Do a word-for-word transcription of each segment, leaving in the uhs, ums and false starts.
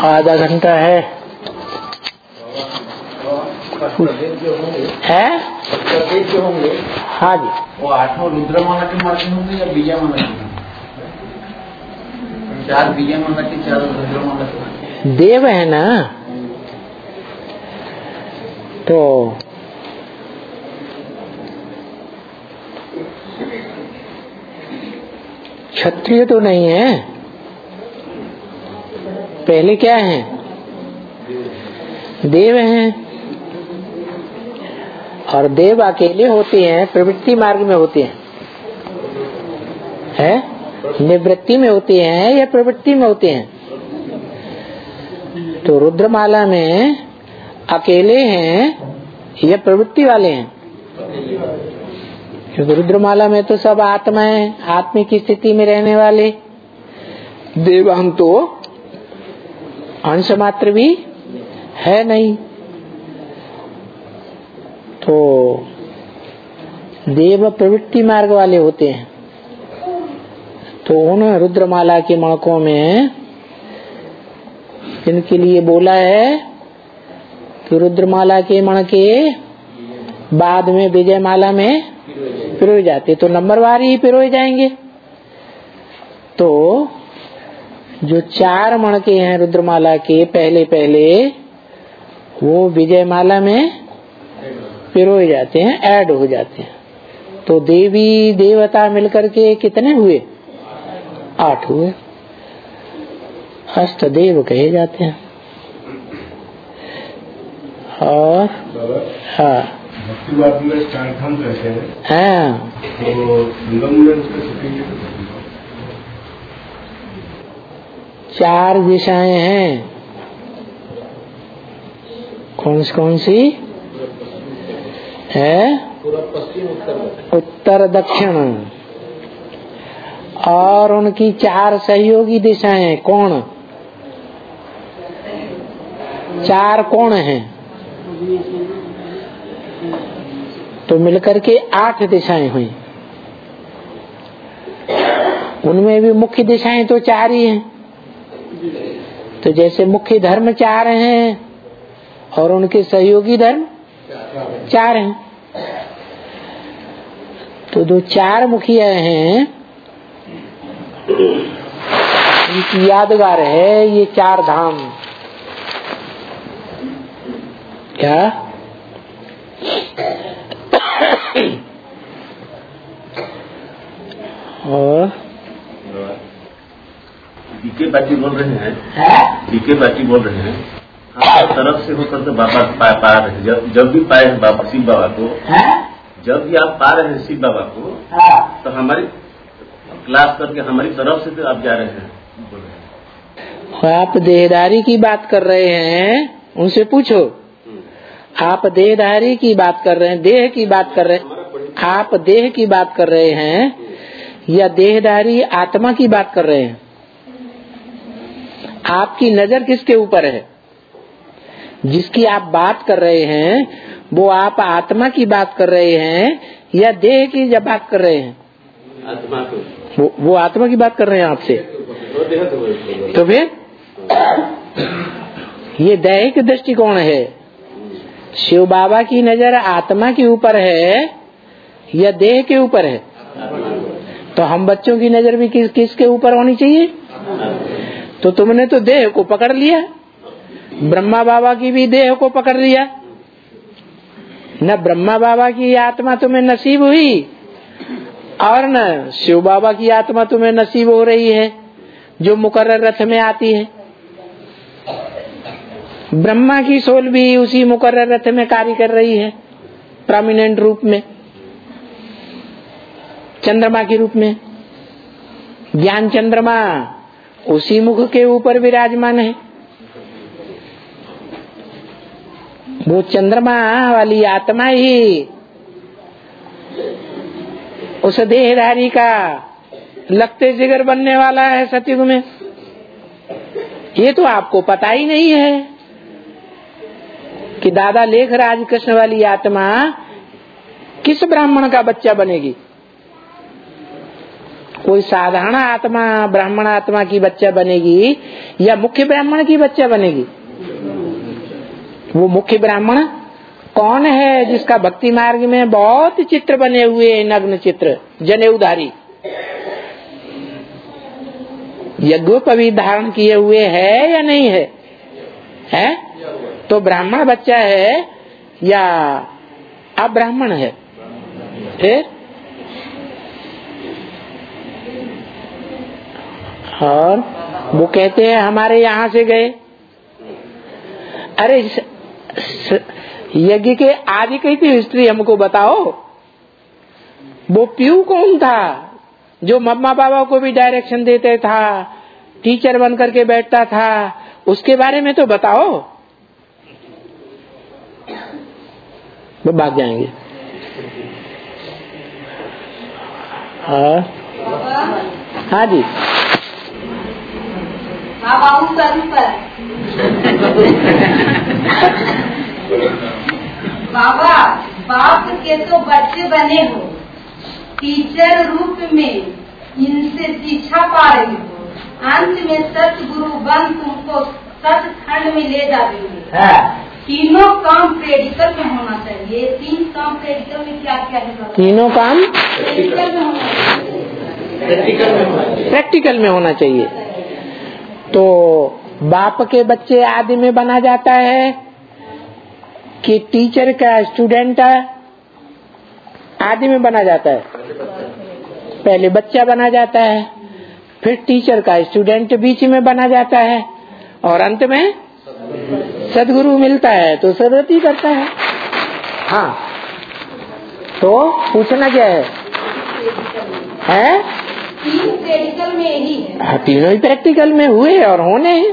आधा घंटा है है जो होंगे हाँ जी, वो आठों रुद्रमाला के मार्ग होंगे या बीजामाला के? चार बीजामाला के, चार रुद्रमाला के देव है ना, तो क्षत्रिय तो नहीं है। पहले क्या है? देव हैं, और देव अकेले होते हैं, प्रवृत्ति मार्ग में होते हैं, है निवृत्ति में होते हैं या प्रवृत्ति में होते हैं? तो रुद्रमाला में अकेले हैं या प्रवृत्ति वाले हैं? क्योंकि रुद्रमाला में तो सब आत्मा है, आत्मा की स्थिति में रहने वाले। देव हम तो अंश मात्र भी है नहीं। तो देव प्रवृत्ति मार्ग वाले होते हैं। तो उन रुद्रमाला के मणकों में इनके लिए बोला है कि रुद्रमाला के मणके बाद में विजयमाला में पिरोए जाते, तो नंबरवार ही पिरोए जाएंगे। तो जो चार मणके हैं रुद्रमाला के पहले पहले, वो विजयमाला में पिरोए जाते हैं, ऐड हो जाते हैं। तो देवी देवता मिलकर के कितने हुए? आठ हुए, अष्टदेव कहे जाते हैं। और हाँ हाँ चार दिशाएं हैं। कौन सी कौन सी है? उत्तर दक्षिण। और उनकी चार सहयोगी दिशाएं कौन? चार कौन हैं? तो मिलकर के आठ दिशाएं हुई। उनमें भी मुख्य दिशाएं तो चार ही हैं। तो जैसे मुख्य धर्म चार हैं और उनके सहयोगी धर्म चार हैं, तो जो चार मुखिया हैं इनकी यादगार है ये चार धाम। क्या? और डीके बाटी बोल रहे हैं, डीके बाटी बोल रहे हैं, हमारी तरफ से होकर तो बाबा पा, पा रहे हैं। जब जब भी पाए हैं बाबा शिव बाबा को, जब भी आप पा रहे हैं शिव बाबा को, तो हमारी क्लास करके हमारी तरफ से तो आप जा रहे हैं। बोल रहे हैं आप देहदारी की बात कर रहे हैं, उनसे पूछो। आप देहदारी की बात कर रहे हैं, देह की बात कर रहे हैं, आप देह की बात कर रहे हैं या देहदारी आत्मा की बात कर रहे हैं? आपकी नजर किसके ऊपर है? जिसकी आप बात कर रहे हैं वो आप आत्मा की बात कर रहे हैं या देह की जब बात कर रहे हैं? आत्मा को। वो, वो आत्मा की बात कर रहे हैं आपसे। तो फिर ये दैहिक दृष्टिकोण है। शिव बाबा की नजर आत्मा के ऊपर है या देह के ऊपर है? तो हम बच्चों की नजर भी किस किसके ऊपर होनी चाहिए? तो तुमने तो देह को पकड़ लिया, ब्रह्मा बाबा की भी देह को पकड़ लिया। न ब्रह्मा बाबा की आत्मा तुम्हें नसीब हुई और न शिव बाबा की आत्मा तुम्हें नसीब हो रही है जो मुकर्रर रथ में आती है। ब्रह्मा की सोल भी उसी मुकर्रर रथ में कार्य कर रही है, प्रोमिनेंट रूप में, चंद्रमा के रूप में। ज्ञान चंद्रमा उसी मुख के ऊपर विराजमान है। वो चंद्रमा वाली आत्मा ही उस देहधारी का लगते जिगर बनने वाला है सतयुग में। ये तो आपको पता ही नहीं है कि दादा लेखराज कृष्ण वाली आत्मा किस ब्राह्मण का बच्चा बनेगी। कोई साधारण आत्मा ब्राह्मण आत्मा की बच्चा बनेगी या मुख्य ब्राह्मण की बच्चा बनेगी? वो मुख्य ब्राह्मण कौन है जिसका भक्ति मार्ग में बहुत चित्र बने हुए हैं, नग्न चित्र, जनेऊधारी, यज्ञोपवीत धारण किए हुए है या नहीं है? है? तो ब्राह्मण बच्चा है या अब्राह्मण है? फिर और वो कहते हैं हमारे यहाँ से गए। अरे यज्ञ के आदि की थी हिस्ट्री हमको बताओ। वो प्यू कौन था जो मम्मा पापा को भी डायरेक्शन देते था, टीचर बन करके बैठता था, उसके बारे में तो बताओ। वो भाग जाएंगे। हाँ हाँ जी बाबा, बाप के तो बच्चे बने हो, टीचर रूप में इनसे शिक्षा पा रही हो, अंत में सतगुरु बन तुमको सचखंड में ले जाएंगे। तीनों काम प्रेडिकल में होना चाहिए। तीन काम प्रेडिकल में क्या क्या है? तीनों काम प्रेडिकल में होना चाहिए। प्रैक्टिकल में होना चाहिए। तो बाप के बच्चे आदि में बना जाता है कि टीचर का स्टूडेंट आदि में बना जाता है? पहले बच्चा बना जाता है, फिर टीचर का स्टूडेंट बीच में बना जाता है, और अंत में सदगुरु मिलता है तो सदगति करता है। हाँ, तो पूछना क्या है? है? तीन प्रैक्टिकल में ही है। हाँ, तीनों ही प्रैक्टिकल में हुए और होने हैं।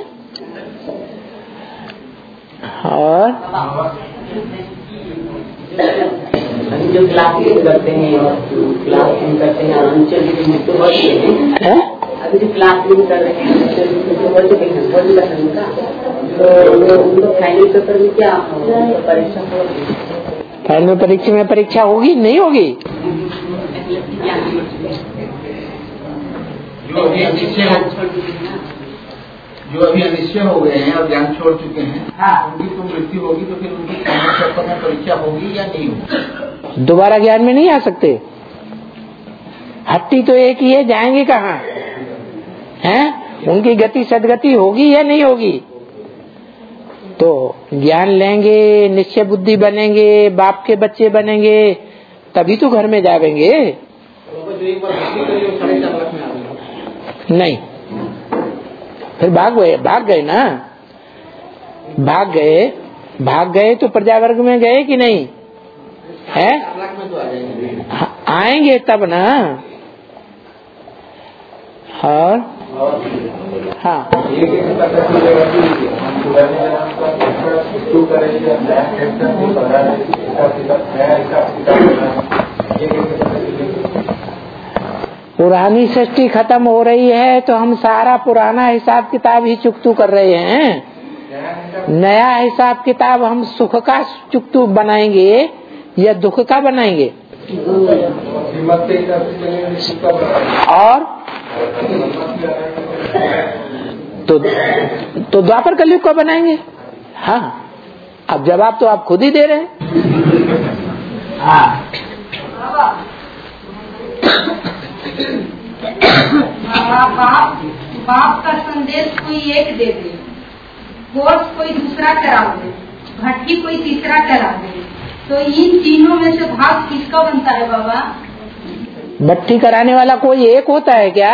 और जो क्लास करते हैं और क्लास करते हैं और अभी जो क्लास कर रहे हैं तो उनको फाइनल पेपर में क्या परीक्षा होगी? फाइनल परीक्षा में परीक्षा होगी नहीं होगी? जो अभी अनिश्चय जो अभी अनिश्चय हो गए हैं और ज्ञान छोड़ चुके हैं, उनकी तो मृत्यु होगी, तो फिर उनकी फाइनल पेपर में परीक्षा होगी या नहीं होगी? दोबारा ज्ञान में नहीं आ सकते। हट्टी तो एक ही है, जाएंगे कहाँ? हैं? उनकी गति सदगति होगी या नहीं होगी? तो ज्ञान लेंगे, निश्चय बुद्धि बनेंगे, बाप के बच्चे बनेंगे, तभी तो घर में जाएंगे। नहीं, फिर भाग गए भाग गए ना भाग गए भाग गए तो प्रजावर्ग में गए कि नहीं है? आएंगे तब ना। और हाँ, पुरानी सृष्टि खत्म हो रही है तो हम सारा पुराना हिसाब किताब ही चुकतू कर रहे हैं। नया हिसाब किताब हम सुख का चुकतू बनाएंगे या दुख का बनाएंगे? और तो तो द्वापर कलयुग का बनाएंगे। हाँ, अब जवाब तो आप खुद ही दे रहे हैं। हाँ, बाप बाप का संदेश कोई एक दे दे, कोर्स कोई दूसरा करा दे, भट्टी कोई तीसरा करा दे, तो इन तीनों में से भाग किसका बनता है बाबा? भट्टी कराने वाला कोई एक होता है क्या?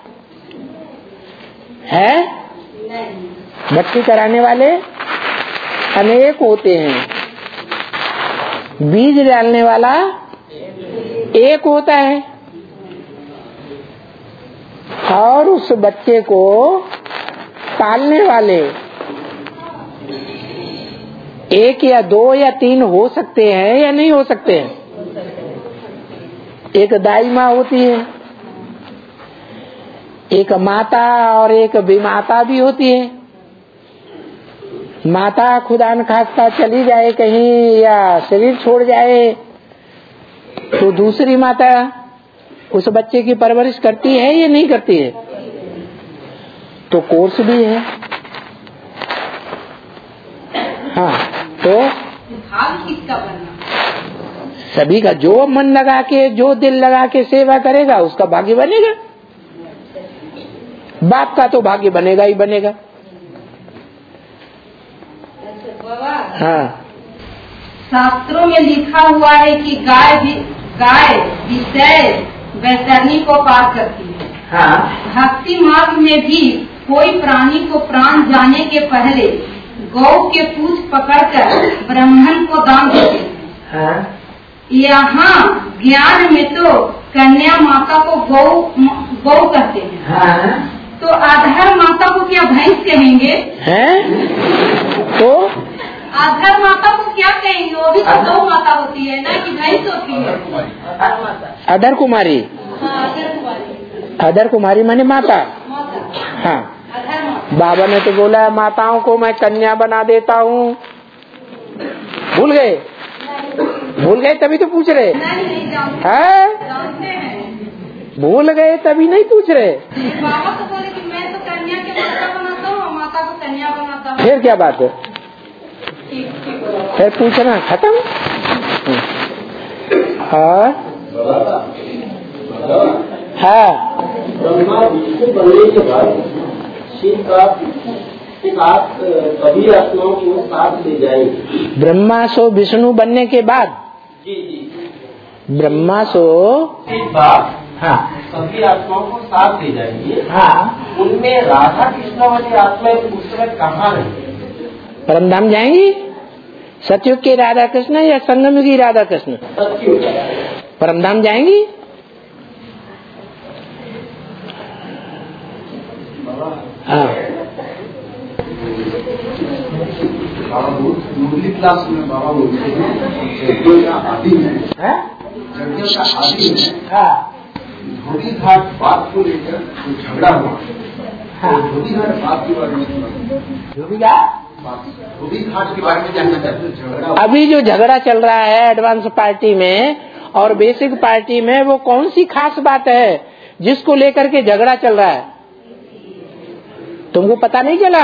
है? नहीं। भट्टी कराने वाले अनेक होते हैं, बीज डालने वाला एक होता है, और उस बच्चे को पालने वाले एक या दो या तीन हो सकते हैं या नहीं हो सकते हैं? एक दाई माँ होती है, एक माता और एक विमाता भी होती है। माता खुदा न खास्ता चली जाए कहीं या शरीर छोड़ जाए तो दूसरी माता उस बच्चे की परवरिश करती है या नहीं करती है? तो कोर्स भी है। हाँ, तो भाव किसका बनना? सभी का, जो मन लगा के, जो दिल लगा के सेवा करेगा उसका भाग्य बनेगा। बाप का तो भाग्य बनेगा ही बनेगा। हाँ, शास्त्रों में लिखा हुआ है कि गाय भी गाय विषय वैतरणी को पार करती है। हाँ। भक्ति मार्ग में भी कोई प्राणी को प्राण जाने के पहले गौ के पूंछ पकड़कर ब्राह्मण को दान देते हैं। हाँ। यहाँ ज्ञान में तो कन्या माता को गौ गौ कहते हैं। हाँ। तो आधार माता को क्या भैंस कहेंगे? हैं? तो आधार माता को क्या कहेंगे? वो भी तो गौ माता होती है ना, कि भैंस होती है? अधर कुमारी। हाँ, आधार कुमारी। अधर कुमारी माने माता। माता। हाँ, आधार माता। बाबा ने तो बोला माताओं को मैं कन्या बना देता हूँ। भूल गए? भूल गए तभी तो पूछ रहे नहीं, नहीं जानते। हैं? जानते हैं। भूल गए तभी नहीं पूछ रहे। बाबा तो बोले कि मैं तो कन्या के माता बनाता हूँ और माता को कन्या बनाता हूँ। फिर क्या बात है? ठीक, ठीक। फिर पूछना खत्म। हाँ हाँ, ब्रह्मा विष्णु बनने के बाद शिव का साथ सभी आत्माओं को साथ ले जाएंगे। ब्रह्मा सो विष्णु बनने के बाद जी जी ब्रह्मा सो के बाद हाँ सभी आत्माओं को साथ ले जाएंगे। हाँ, उनमें राधा कृष्ण वाली आत्माएं उस समय कहाँ रहेंगी? परमधाम जाएंगी। सतयुग की राधा कृष्ण या संगम की राधा कृष्ण? सत्युग। परमधाम जाएंगी। हाँ, मुरली क्लास में बाबा बोलते हैं यज्ञ का आदि में यज्ञ का आदि में हाँ, धोबी घाट बात को लेकर जो झगड़ा हुआ। हाँ। धोबी घाट बात के बारे में सुना। धोबी घाट धोबी घाट के बारे में जानना चाहते हैं। झगड़ा अभी जो झगड़ा चल रहा है एडवांस पार्टी में और बेसिक पार्टी में, वो कौन सी खास बात है जिसको लेकर के झगड़ा चल रहा है? तुमको पता नहीं चला?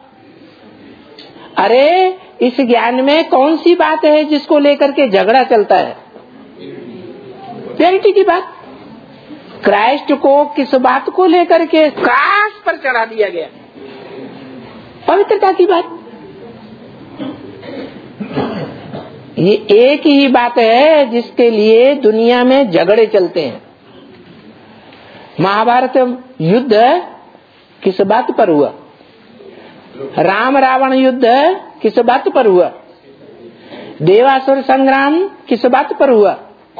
अरे इस ज्ञान में कौन सी बात है जिसको लेकर के झगड़ा चलता है? प्योरिटी की बात। क्राइस्ट को किस बात को लेकर के क्रॉस पर चढ़ा दिया गया? पवित्रता की बात। ये एक ही बात है जिसके लिए दुनिया में झगड़े चलते हैं। महाभारत युद्ध किस बात पर हुआ? राम रावण युद्ध किस बात पर हुआ? देवासुर संग्राम किस बात पर हुआ?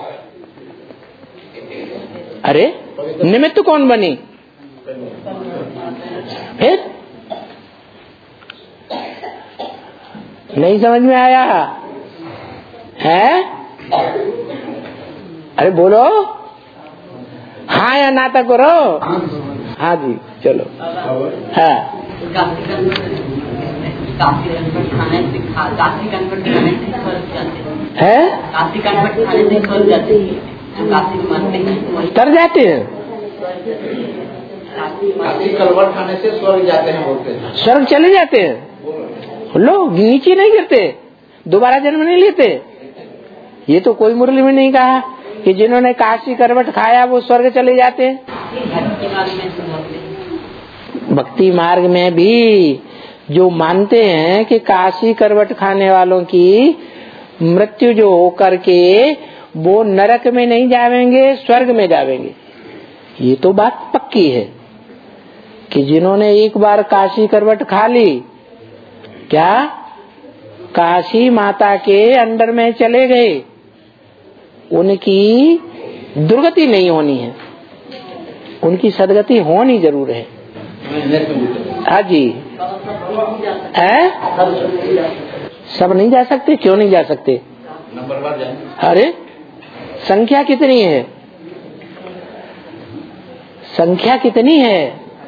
अरे निमित्त कौन बनी? फिर नहीं समझ में आया है? अरे बोलो हाँ या ना तो करो। हाँ जी चलो। हाँ काशी कन्वर्ट खाने से काशी कन्वर्ट खाने से स्वर्ग जाते हैं। है काशी कन्वर्ट खाने से स्वर्ग जाते हैं। जो काशी में मरते हैं वही तर जाते हैं। काशी कलवट खाने से स्वर्ग जाते हैं बोलते हैं। स्वर्ग चले जाते हैं लोग, नीचे नहीं गिरते, दोबारा जन्म नहीं लेते। ये तो कोई मुरली में नहीं कहा कि जिन्होंने काशी करवट खाया वो स्वर्ग चले जाते हैं। भक्ति मार्ग में भी जो मानते हैं कि काशी करवट खाने वालों की मृत्यु जो होकर के वो नरक में नहीं जावेंगे, स्वर्ग में जावेंगे। ये तो बात पक्की है कि जिन्होंने एक बार काशी करवट खा ली, क्या काशी माता के अंडर में चले गए, उनकी दुर्गति नहीं होनी है, उनकी सदगति होनी जरूर है। हाँ जी। है? सब नहीं जा सकते? क्यों नहीं जा सकते? अरे संख्या कितनी है? संख्या कितनी है?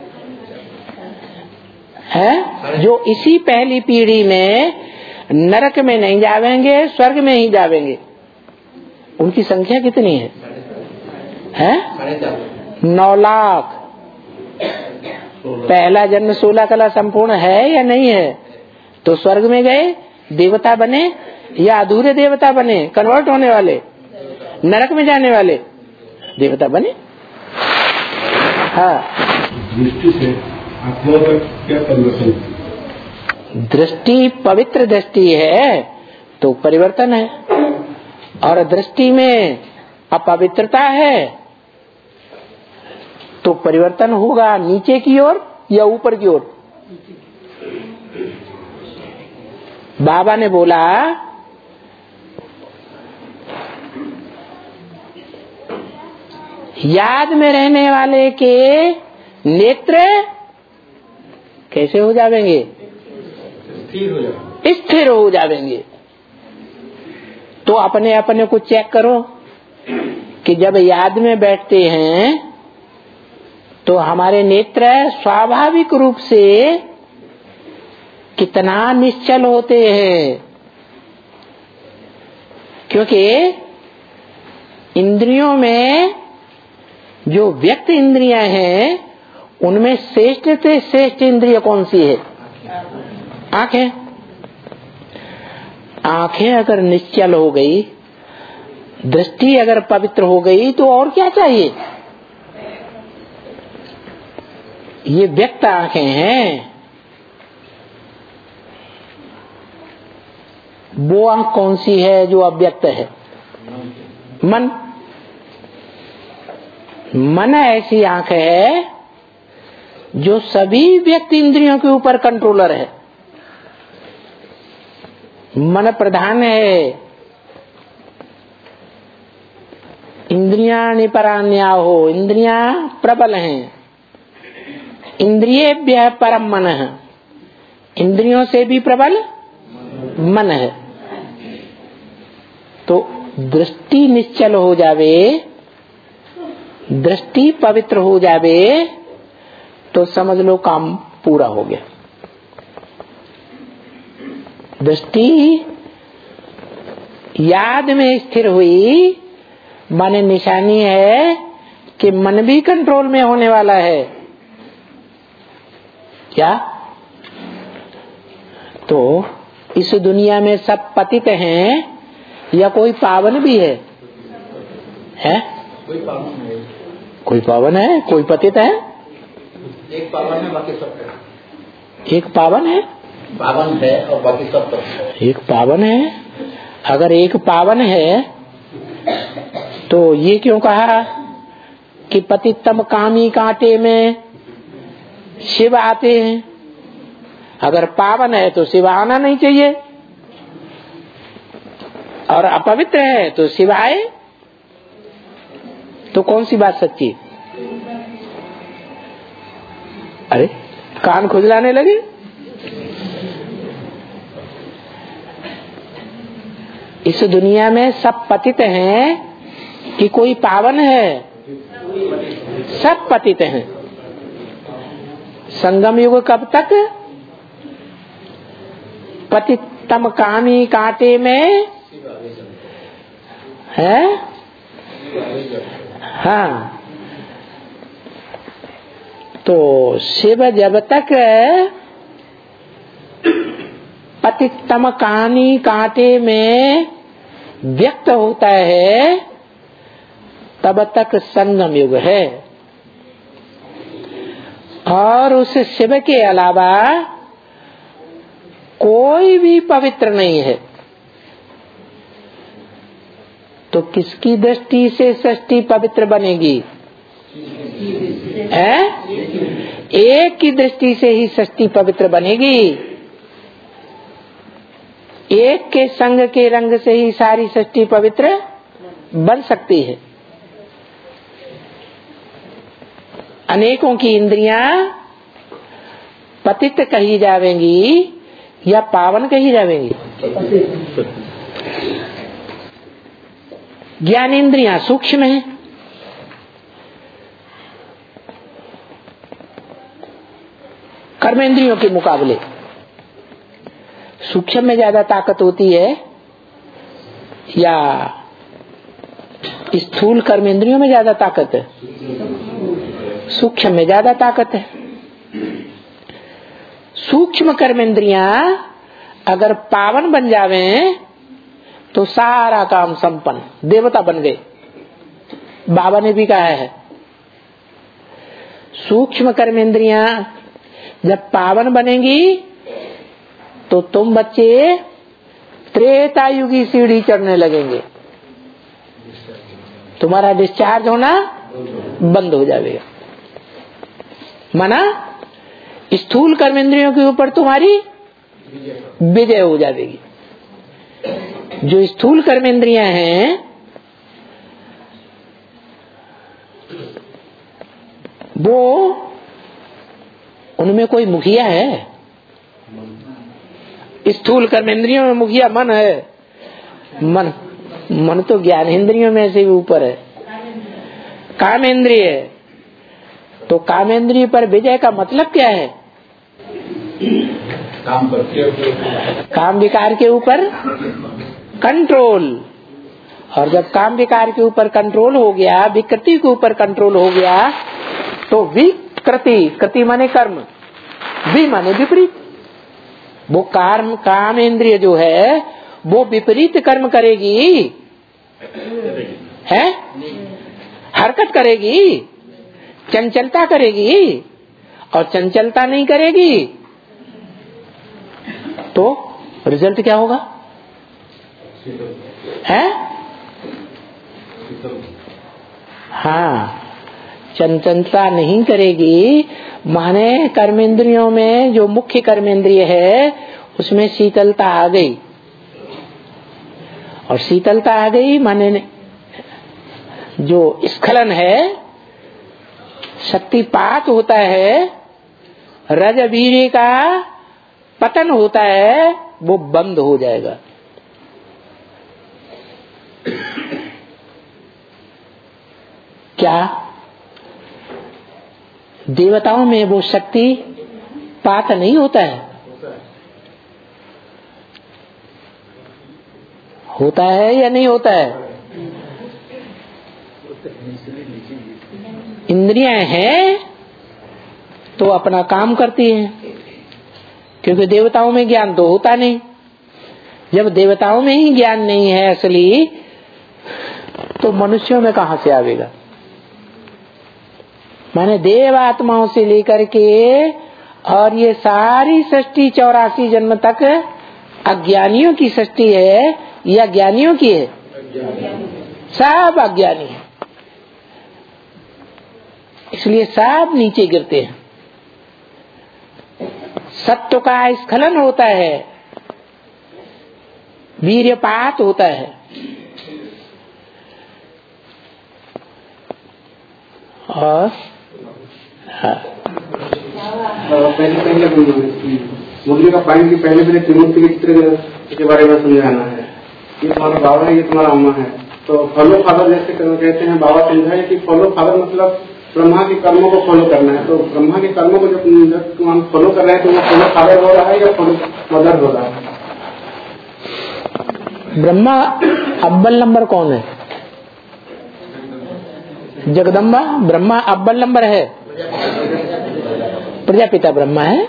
है जो इसी पहली पीढ़ी में नरक में नहीं जावेंगे, स्वर्ग में ही जावेंगे, उनकी संख्या कितनी है? है नौ लाख। पहला जन्म सोलह कला संपूर्ण है या नहीं है? तो स्वर्ग में गए देवता बने या अधूरे देवता बने, कन्वर्ट होने वाले, नरक में जाने वाले देवता बने। हाँ, दृष्टि से आत्मा का क्या परिवर्तन? दृष्टि पवित्र दृष्टि है तो परिवर्तन है, और दृष्टि में अपवित्रता है तो परिवर्तन होगा नीचे की ओर या ऊपर की ओर। बाबा ने बोला याद में रहने वाले के नेत्र कैसे हो जाएंगे? स्थिर हो जाएंगे। तो अपने अपने को चेक करो कि जब याद में बैठते हैं तो हमारे नेत्र स्वाभाविक रूप से कितना निश्चल होते हैं, क्योंकि इंद्रियों में जो व्यक्त इंद्रियां हैं उनमें श्रेष्ठ से श्रेष्ठ इंद्रिय कौन सी है? आंखें। आंखें अगर निश्चल हो गई, दृष्टि अगर पवित्र हो गई तो और क्या चाहिए? ये व्यक्त आंखें हैं। वो आंख कौन सी है जो अव्यक्त है? मन। मन ऐसी आंख है जो सभी व्यक्त इंद्रियों के ऊपर कंट्रोलर है, मन प्रधान है। इंद्रियाणि परान्या हो, इंद्रियां प्रबल हैं। इंद्रियेभ्यः परम मन है, इंद्रियों से भी प्रबल मन है। तो दृष्टि निश्चल हो जावे, दृष्टि पवित्र हो जावे तो समझ लो काम पूरा हो गया। दृष्टि याद में स्थिर हुई माने निशानी है कि मन भी कंट्रोल में होने वाला है। क्या? तो इस दुनिया में सब पतित हैं या कोई पावन भी है? है? कोई पावन है, कोई पावन है, कोई पतित है। एक पावन है बाकी सब है। एक पावन है, पावन है और बाकी सब है। एक पावन है। अगर एक पावन है तो ये क्यों कहा कि पतितम कामी कांटे में शिव आते हैं? अगर पावन है तो शिव आना नहीं चाहिए, और अपवित्र है तो शिव आए। तो कौन सी बात सच्ची? अरे कान खुजलाने लगे। इस दुनिया में सब पतित हैं कि कोई पावन है? सब पतित हैं। संगम युग कब तक? पतितम कामी कांटे में है। हाँ, तो शिव जब तक पतितम कामी कांटे में व्यक्त होता है तब तक संगम युग है। और उस शिव के अलावा कोई भी पवित्र नहीं है। तो किसकी दृष्टि से सृष्टि पवित्र बनेगी? है? एक की दृष्टि से ही सृष्टि पवित्र बनेगी। एक के संग के रंग से ही सारी सृष्टि पवित्र बन सकती है। अनेकों की इंद्रियां पतित कही जावेंगी या पावन कही जावेंगी? ज्ञान इंद्रियां सूक्ष्म है, कर्मेंद्रियों के मुकाबले सूक्ष्म में ज्यादा ताकत होती है या स्थूल कर्मेंद्रियों में ज्यादा ताकत है, सूक्ष्म में ज्यादा ताकत है। सूक्ष्म कर्मेंद्रियां अगर पावन बन जावे तो सारा काम संपन्न, देवता बन गए। बाबा ने भी कहा है सूक्ष्म कर्मेंद्रियां जब पावन बनेंगी तो तुम बच्चे त्रेता युग की सीढ़ी चढ़ने लगेंगे, तुम्हारा डिस्चार्ज होना बंद हो जाएगा। माना स्थूल कर्मेंद्रियों के ऊपर तुम्हारी विजय हो जाएगी। जो स्थूल कर्मेंद्रियां हैं वो उनमें कोई मुखिया है? स्थूल कर्मेंद्रियों में मुखिया मन है। मन मन तो ज्ञानेंद्रियों में से भी ऊपर है, कामेंद्रिय। तो कामेंद्रिय पर विजय का मतलब क्या है? काम करते काम विकार के ऊपर कंट्रोल। और जब काम विकार के ऊपर कंट्रोल हो गया, विकृति के ऊपर कंट्रोल हो गया, तो विकृति, कृति माने कर्म, वि माने विपरीत। वो कर्म काम इंद्रिय जो है वो विपरीत कर्म करेगी, है हरकत करेगी, चंचलता करेगी। और चंचलता नहीं करेगी तो रिजल्ट क्या होगा? है हाँ, चंचलता नहीं करेगी माने कर्मेंद्रियों में जो मुख्य कर्मेंद्रिय है उसमें शीतलता आ गई। और शीतलता आ गई माने जो स्खलन है, शक्तिपात होता है, रज वीर्य का पतन होता है, वो बंद हो जाएगा। क्या देवताओं में वो शक्ति पात नहीं होता है? होता है या नहीं होता है? इंद्रियां हैं तो अपना काम करती हैं, क्योंकि देवताओं में ज्ञान तो होता नहीं। जब देवताओं में ही ज्ञान नहीं है असली, तो मनुष्यों में कहां से आवेगा? माने देव आत्माओं से लेकर के और ये सारी सृष्टि चौरासी जन्म तक अज्ञानियों की सृष्टि है या ज्ञानियों की है? सब अज्ञानी है, इसलिए सब नीचे गिरते हैं। सत्व का स्खलन होता है, वीर्यपात होता है। और हाँ, पहले पहले मुरली का पॉइंट की पहले पहले त्रिमूर्ति के चित्र के बारे में समझाना है। ये तुम्हारा बाबा है, ये तुम्हारा अम्मा है। तो फॉलो फादर जैसे कहते हैं, बाबा समझाए कि फॉलो फादर मतलब ब्रह्मा के कर्मों को फॉलो करना है। तो ब्रह्मा के कर्मों को जब तुम हम फॉलो कर रहे हैं तो वो फॉलो फादर हो रहा है या फॉलो मदर हो रहा है? ब्रह्मा अव्वल नंबर कौन है? जगदम्बा ब्रह्मा अव्वल नंबर है, प्रजापिता ब्रह्मा है।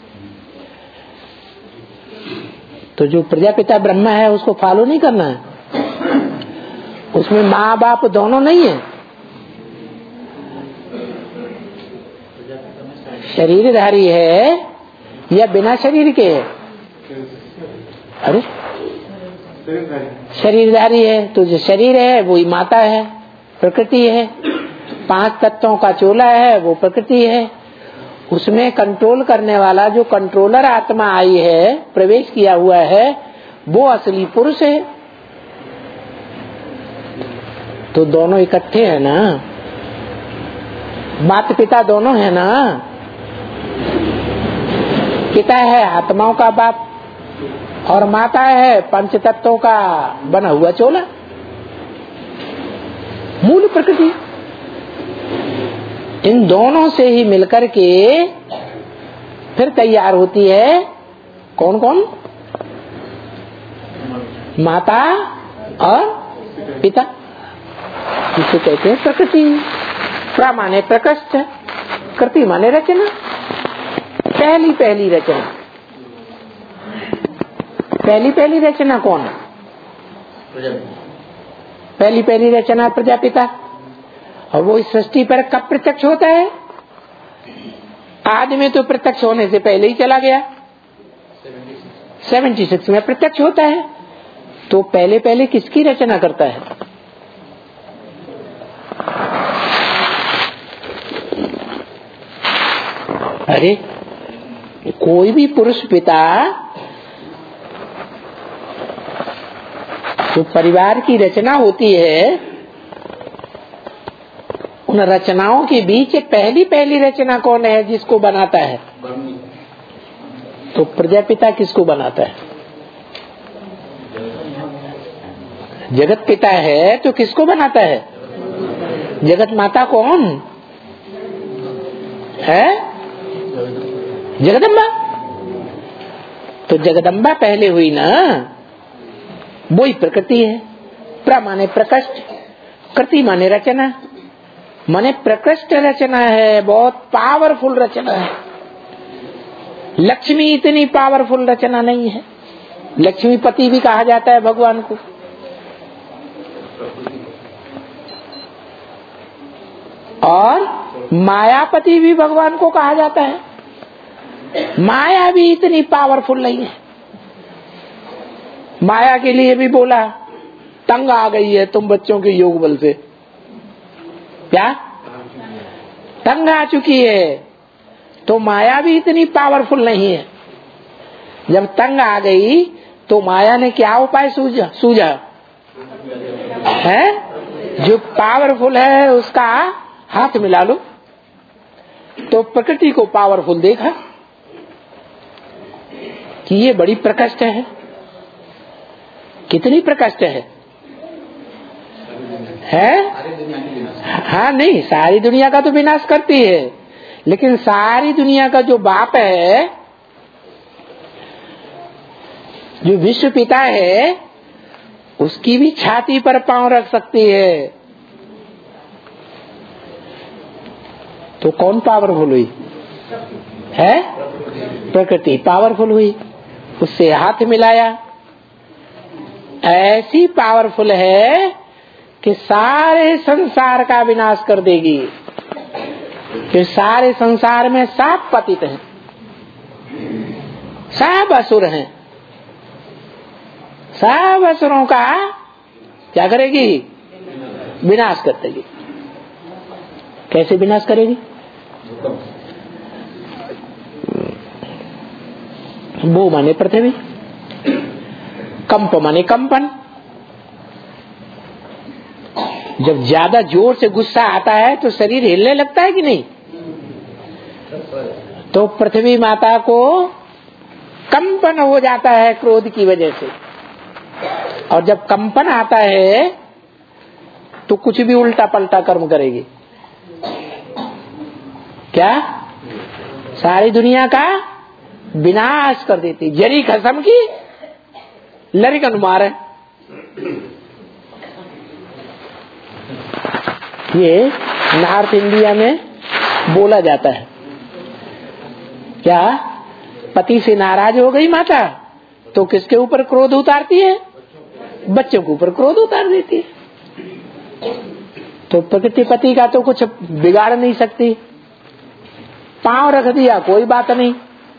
तो जो प्रजापिता ब्रह्मा है उसको फॉलो नहीं करना है। उसमें माँ बाप दोनों नहीं है, शरीरधारी है या बिना शरीर के है? अरे शरीरधारी है, तो जो शरीर है वो ही माता है, प्रकृति है। पांच तत्वों का चोला है वो प्रकृति है। उसमें कंट्रोल करने वाला जो कंट्रोलर आत्मा आई है, प्रवेश किया हुआ है, वो असली पुरुष है। तो दोनों इकट्ठे हैं ना, माता पिता दोनों है ना। पिता है आत्माओं का बाप और माता है पंच तत्वों का बना हुआ चोला, मूल प्रकृति। इन दोनों से ही मिलकर के फिर तैयार होती है कौन कौन? माता और पिता। इसे कहते हैं प्रकृति। प्र माने प्रकृष्ट, कृति माने रचना, पहली पहली रचना। पहली पहली रचना कौन है? पहली पहली रचना प्रजापिता। और वो इस सृष्टि पर कब प्रत्यक्ष होता है? आदि में तो प्रत्यक्ष होने से पहले ही चला गया, छिहत्तर में प्रत्यक्ष होता है। तो पहले पहले किसकी रचना करता है? अरे कोई भी पुरुष पिता जो परिवार की रचना होती है, उन रचनाओं के बीच पहली पहली रचना कौन है जिसको बनाता है? तो प्रजापिता किसको बनाता है? जगत पिता है तो किसको बनाता है? जगत माता कौन है? जगदम्बा। तो जगदम्बा पहले हुई ना, वही प्रकृति है। प्र माने प्रकृष्ट, कृति माने रचना, माने प्रकृष्ट रचना है, बहुत पावरफुल रचना है। लक्ष्मी इतनी पावरफुल रचना नहीं है। लक्ष्मीपति भी कहा जाता है भगवान को। और मायापति भी भगवान को कहा जाता है। माया भी इतनी पावरफुल नहीं है। माया के लिए भी बोला तंग आ गई है तुम बच्चों के योग बल से। क्या तंग आ चुकी है? तो माया भी इतनी पावरफुल नहीं है। जब तंग आ गई तो माया ने क्या उपाय सूझा सूझा है? जो पावरफुल है उसका हाथ मिला लो। तो प्रकृति को पावरफुल देखा कि ये बड़ी प्रकृष्ट है। कितनी प्रकृष्ट है? है? हाँ नहीं, सारी दुनिया का तो विनाश करती है, लेकिन सारी दुनिया का जो बाप है, जो विश्व पिता है, उसकी भी छाती पर पांव रख सकती है। तो कौन पावरफुल हुई? है प्रकृति पावरफुल हुई। उससे हाथ मिलाया। ऐसी पावरफुल है कि सारे संसार का विनाश कर देगी। कि सारे संसार में सब पतित हैं, सब असुर हैं। सब असुरों का क्या करेगी? विनाश कर देगी। कैसे विनाश करेगी? वो माने पृथ्वी, कंप माने कंपन। जब ज्यादा जोर से गुस्सा आता है तो शरीर हिलने लगता है कि नहीं? तो पृथ्वी माता को कंपन हो जाता है क्रोध की वजह से। और जब कंपन आता है तो कुछ भी उल्टा पलटा कर्म करेगी। क्या? सारी दुनिया का विनाश कर देती। जरी खसम की लरिकन मारे। ये नॉर्थ इंडिया में बोला जाता है। क्या? पति से नाराज हो गई माता तो किसके ऊपर क्रोध उतारती है? बच्चों के ऊपर क्रोध उतार देती है। तो प्रकृति पति का तो कुछ बिगाड़ नहीं सकती। पांव रख दिया कोई बात नहीं,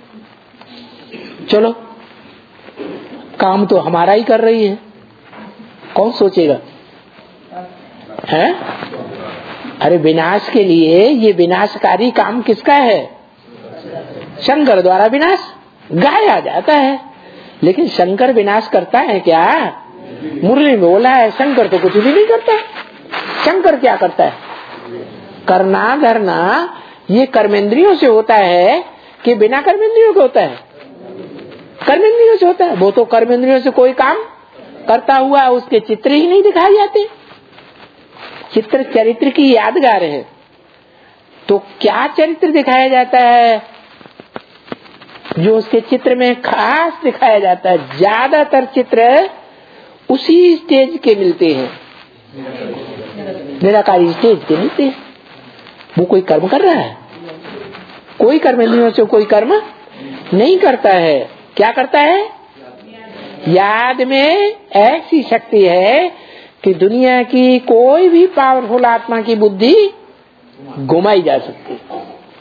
चलो काम तो हमारा ही कर रही है, कौन सोचेगा? है? अरे विनाश के लिए ये विनाशकारी काम किसका है? शंकर द्वारा विनाश गाया जाता है। लेकिन शंकर विनाश करता है क्या? मुरली में बोला है शंकर तो कुछ भी नहीं करता। शंकर क्या करता है? करना धरना ये कर्मेंद्रियों से होता है कि बिना कर्मेंद्रियों के होता है? कर्मेंद्रियों से होता है। वो तो कर्मेंद्रियों से कोई काम करता हुआ उसके चित्र ही नहीं दिखाए जाते। चित्र चरित्र की यादगार है। तो क्या चरित्र दिखाया जाता है जो उसके चित्र में खास दिखाया जाता है? ज्यादातर चित्र उसी स्टेज के मिलते हैं। निराकारी स्टेज के नीचे, वो कोई कर्म कर रहा है? कोई कर्म इंद्रियों से कोई कर्म नहीं करता है। क्या करता है? याद में ऐसी शक्ति है कि दुनिया की कोई भी पावरफुल आत्मा की बुद्धि घुमाई जा सकती है।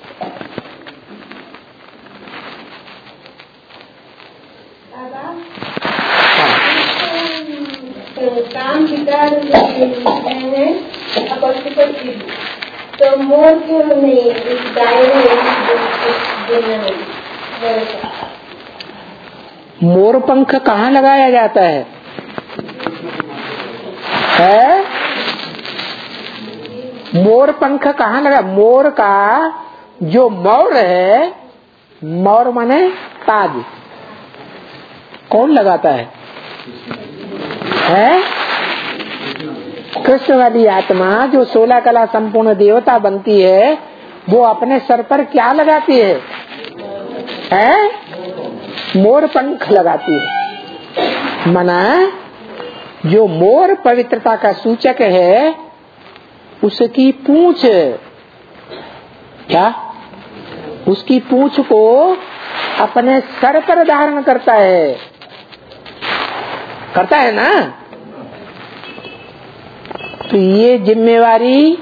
काम विकार है तो मोर क्यों नहीं इस दायरे में? मोर पंख कहाँ लगाया जाता है? है? मोर पंख कहाँ लगा? मोर का जो मौर है, मौर माने ताज, कौन लगाता है? है? कृष्ण वाली आत्मा जो सोलह कला संपूर्ण देवता बनती है, वो अपने सर पर क्या लगाती है? है? मोर पंख लगाती है। मना जो मोर पवित्रता का सूचक है, उसकी पूंछ, क्या उसकी पूंछ को अपने सर पर धारण करता है, करता है ना? तो ये जिम्मेवारी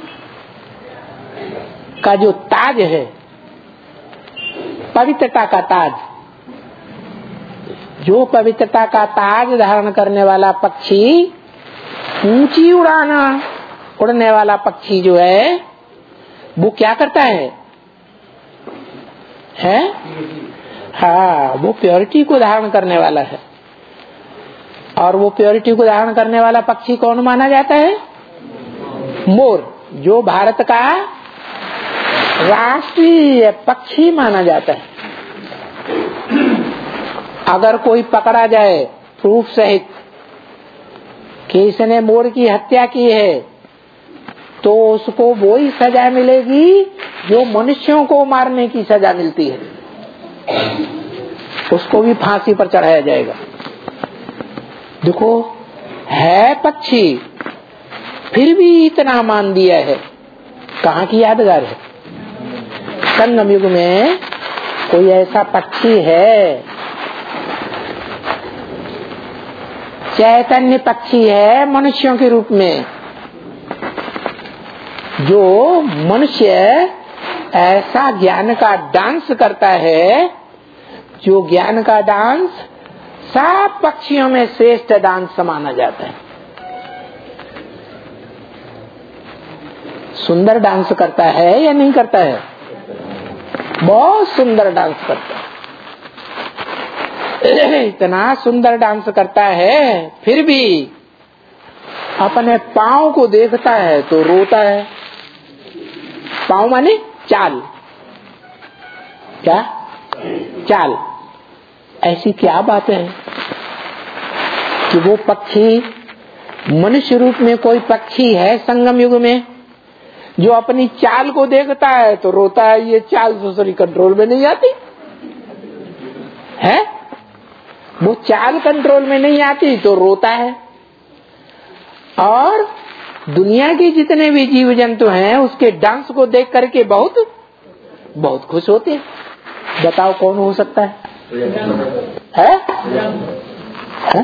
का जो ताज है, पवित्रता का ताज, जो पवित्रता का ताज धारण करने वाला पक्षी, ऊंची उड़ाना उड़ने वाला पक्षी जो है, वो क्या करता है? है? हाँ, वो प्योरिटी को धारण करने वाला है। और वो प्योरिटी को धारण करने वाला पक्षी कौन माना जाता है? मोर, जो भारत का राष्ट्रीय पक्षी माना जाता है। अगर कोई पकड़ा जाए प्रूफ सहित कि इसने मोर की हत्या की है, तो उसको वही सजा मिलेगी जो मनुष्यों को मारने की सजा मिलती है, उसको भी फांसी पर चढ़ाया जाएगा। देखो, है पक्षी, फिर भी इतना मान दिया है। कहाँ की यादगार है? संगम युग में कोई ऐसा पक्षी है, चैतन्य पक्षी है मनुष्यों के रूप में, जो मनुष्य ऐसा ज्ञान का डांस करता है, जो ज्ञान का डांस सब पक्षियों में श्रेष्ठ डांस माना जाता है। सुंदर डांस करता है या नहीं करता है? बहुत सुंदर डांस करता है। इतना सुंदर डांस करता है, फिर भी अपने पाँव को देखता है तो रोता है। पाँव माने चाल, क्या चाल? ऐसी क्या बात है कि वो पक्षी, मनुष्य रूप में कोई पक्षी है संगम युग में जो अपनी चाल को देखता है तो रोता है? ये चाल दूसरी कंट्रोल में नहीं आती है, वो चाल कंट्रोल में नहीं आती तो रोता है। और दुनिया के जितने भी जीव जंतु हैं उसके डांस को देख करके बहुत बहुत खुश होते हैं। बताओ कौन हो सकता है? है? है?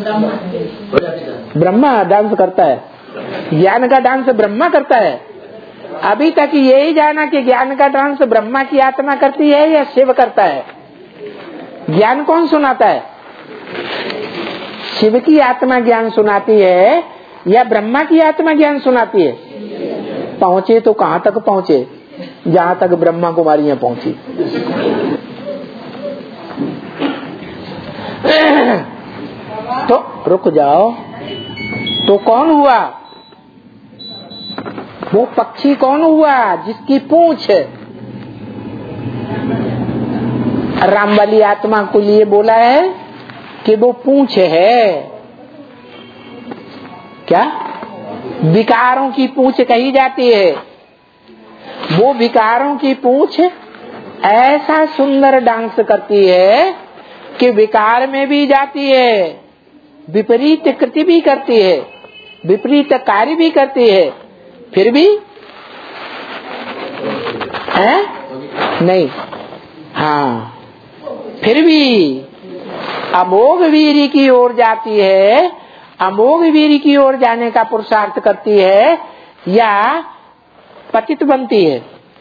ब्रह्मा डांस करता है। ज्ञान का डांस ब्रह्मा करता है। अभी तक यही जाना कि ज्ञान का डांस ब्रह्मा की आत्मा करती है या शिव करता है? ज्ञान कौन सुनाता है? शिव की आत्मा ज्ञान सुनाती है या ब्रह्मा की आत्मा ज्ञान सुनाती है? पहुंचे तो कहाँ तक पहुंचे? जहाँ तक ब्रह्मा कुमारियां पहुंची। तो रुक जाओ, तो कौन हुआ? वो पक्षी कौन हुआ जिसकी पूंछ? राम वाली आत्मा को लिए बोला है कि वो पूंछ है, क्या विकारों की पूंछ कही जाती है। वो विकारों की पूंछ ऐसा सुंदर डांस करती है कि विकार में भी जाती है, विपरीत कृति भी करती है, विपरीत कार्य भी करती है, फिर भी है नहीं, हाँ फिर भी अमोघ वीर की ओर जाती है, अमोघ वीर की ओर जाने का पुरुषार्थ करती है या पतित बनती है,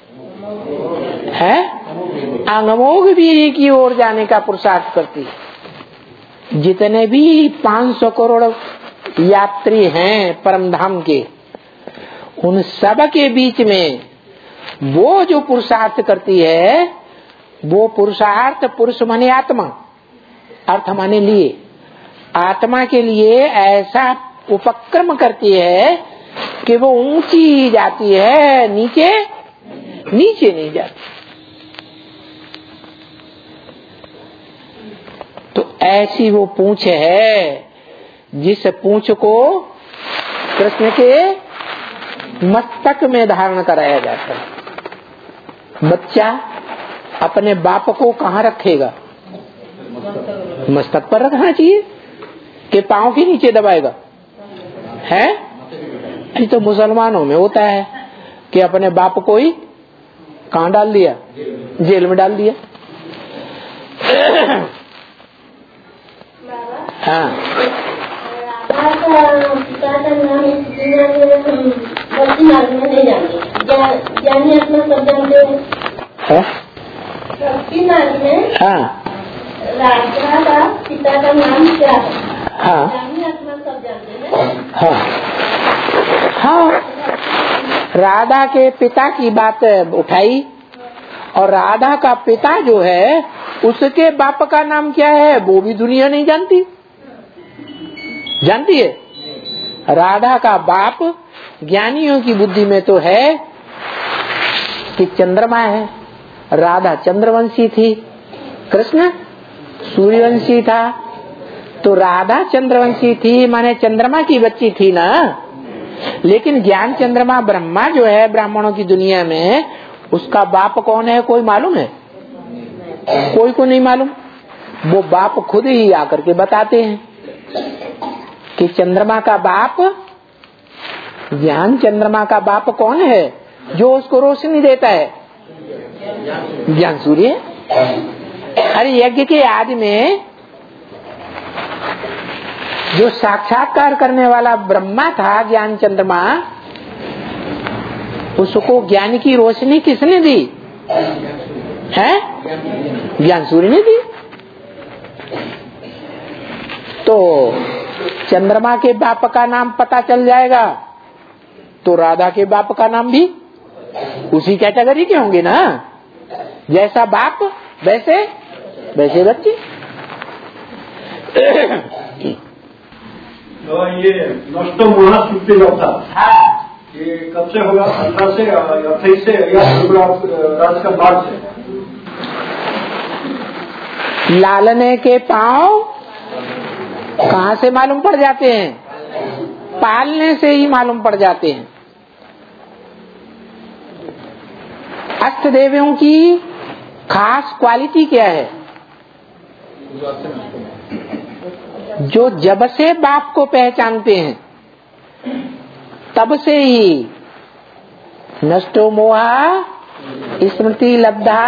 है अमोघ वीर की ओर जाने का पुरुषार्थ करती है। जितने भी पाँच सौ करोड़ यात्री हैं परम धाम के, उन सब के बीच में वो जो पुरुषार्थ करती है, वो पुरुषार्थ पुरुष माने आत्मा, अर्थ माने लिए, आत्मा के लिए ऐसा उपक्रम करती है कि वो ऊंची जाती है, नीचे नीचे नहीं जाती। तो ऐसी वो पूंछ है जिस पूंछ को कृष्ण के मस्तक में धारण कराया जाता है। बच्चा अपने बाप को कहाँ रखेगा? मस्तक पर रखना चाहिए कि पांव के नीचे दबाएगा? है ये तो मुसलमानों में होता है कि अपने बाप को ही कहाँ डाल दिया? जेल में डाल दिया। हाँ ज्ञानी आत्मा सब जानते हैं। हाँ राधा का पिता का नाम क्या है? हाँ ज्ञानी आत्मा सब जानते हैं। हाँ हाँ राधा के पिता की बात उठाई, और राधा का पिता जो है उसके बाप का नाम क्या है वो भी दुनिया नहीं जानती। जानती है? राधा का बाप ज्ञानियों की बुद्धि में तो है कि चंद्रमा है। राधा चंद्रवंशी थी, कृष्ण सूर्यवंशी था। तो राधा चंद्रवंशी थी माने चंद्रमा की बच्ची थी ना। लेकिन ज्ञान चंद्रमा ब्रह्मा जो है ब्राह्मणों की दुनिया में, उसका बाप कौन है कोई मालूम है? कोई को नहीं मालूम। वो बाप खुद ही आकर के बताते हैं कि चंद्रमा का बाप, ज्ञान चंद्रमा का बाप कौन है जो उसको रोशनी देता है? ज्ञान सूर्य। अरे यज्ञ के आदि में जो साक्षात्कार करने वाला ब्रह्मा था ज्ञान चंद्रमा, उसको ज्ञान की रोशनी किसने दी है? ज्ञान सूर्य ने दी। तो चंद्रमा के बाप का नाम पता चल जाएगा तो राधा के बाप का नाम भी उसी कैटेगरी के होंगे ना। जैसा बाप वैसे वैसे बच्चे। तो ये नष्ट मोहा सुखते जाता ये कब से होगा? पंद्रह से अट्ठाईस से या रात का बाद से? लालने के पांव कहाँ से मालूम पड़ जाते हैं? पालने से ही मालूम पड़ जाते हैं। अष्ट देवियों की खास क्वालिटी क्या है? जो जब से बाप को पहचानते हैं तब से ही नष्टो मोहा स्मृति लब्धा,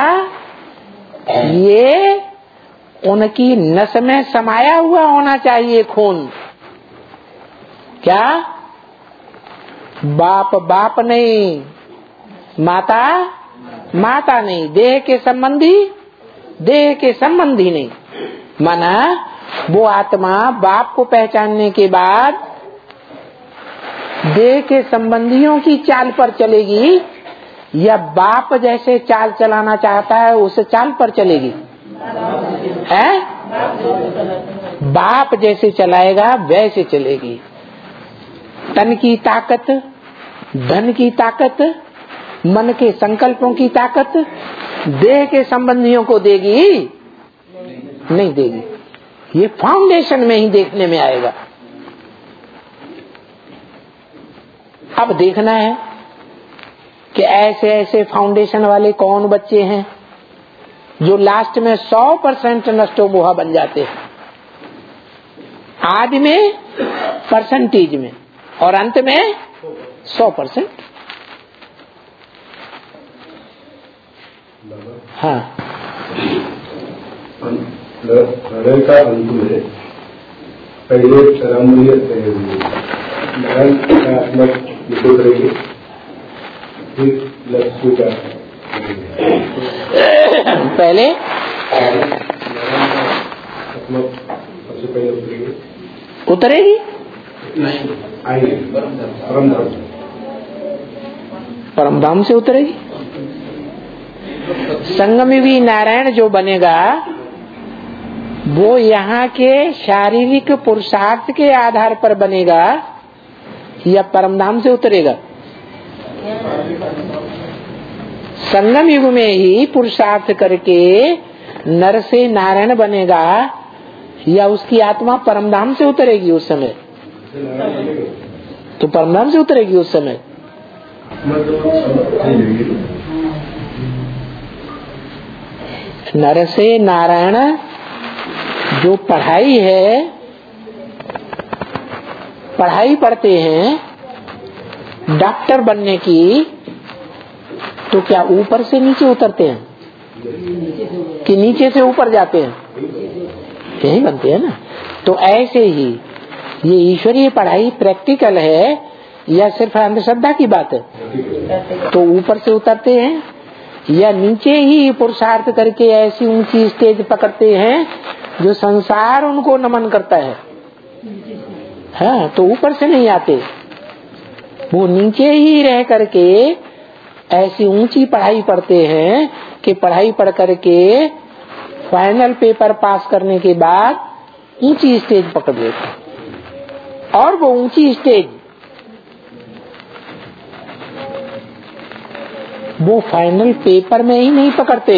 ये उनकी नस में समाया हुआ होना चाहिए खून। क्या? बाप बाप नहीं, माता माता नहीं, देह के संबंधी देह के संबंधी नहीं। माना वो आत्मा बाप को पहचानने के बाद देह के संबंधियों की चाल पर चलेगी या बाप जैसे चाल चलाना चाहता है उस चाल पर चलेगी? है? बाप जैसे चलाएगा वैसे चलेगी। तन की ताकत, धन की ताकत, मन के संकल्पों की ताकत देह के संबंधियों को देगी? नहीं देगी। ये फाउंडेशन में ही देखने में आएगा। अब देखना है कि ऐसे ऐसे फाउंडेशन वाले कौन बच्चे हैं जो लास्ट में सौ परसेंट नष्टो मोहा बन जाते हैं। आदि में परसेंटेज में और अंत में सौ परसेंट। हाँ, हृदय का अंत में पहले रमणीय निकल रही, फिर लक्ष्मी का पहले सबसे पहले उतरेगी उतरेगी नहीं आएंगे परम धाम परम धाम से उतरेगी। संगमयुगी नारायण जो बनेगा वो यहाँ के शारीरिक पुरुषार्थ के आधार पर बनेगा या परम धाम से उतरेगा? संगम युग में ही पुरुषार्थ करके नर से नारायण बनेगा या उसकी आत्मा परमधाम से उतरेगी उस समय? तो परमधाम से उतरेगी उस समय। नर से नारायण जो पढ़ाई है, पढ़ाई पढ़ते हैं डॉक्टर बनने की, तो क्या ऊपर से नीचे उतरते हैं कि नीचे से ऊपर जाते हैं? यही बनते हैं ना। तो ऐसे ही ये ईश्वरीय पढ़ाई प्रैक्टिकल है या सिर्फ अंधश्रद्धा की बात है? तो ऊपर से उतरते हैं या नीचे ही पुरुषार्थ करके ऐसी ऊंची स्टेज पकड़ते हैं जो संसार उनको नमन करता है। हाँ, तो ऊपर से नहीं आते, वो नीचे ही रह करके ऐसी ऊंची पढ़ाई पढ़ते हैं कि पढ़ाई पढ़ करके फाइनल पेपर पास करने के बाद ऊंची स्टेज पकड़ लेते। और वो ऊंची स्टेज वो फाइनल पेपर में ही नहीं पकड़ते,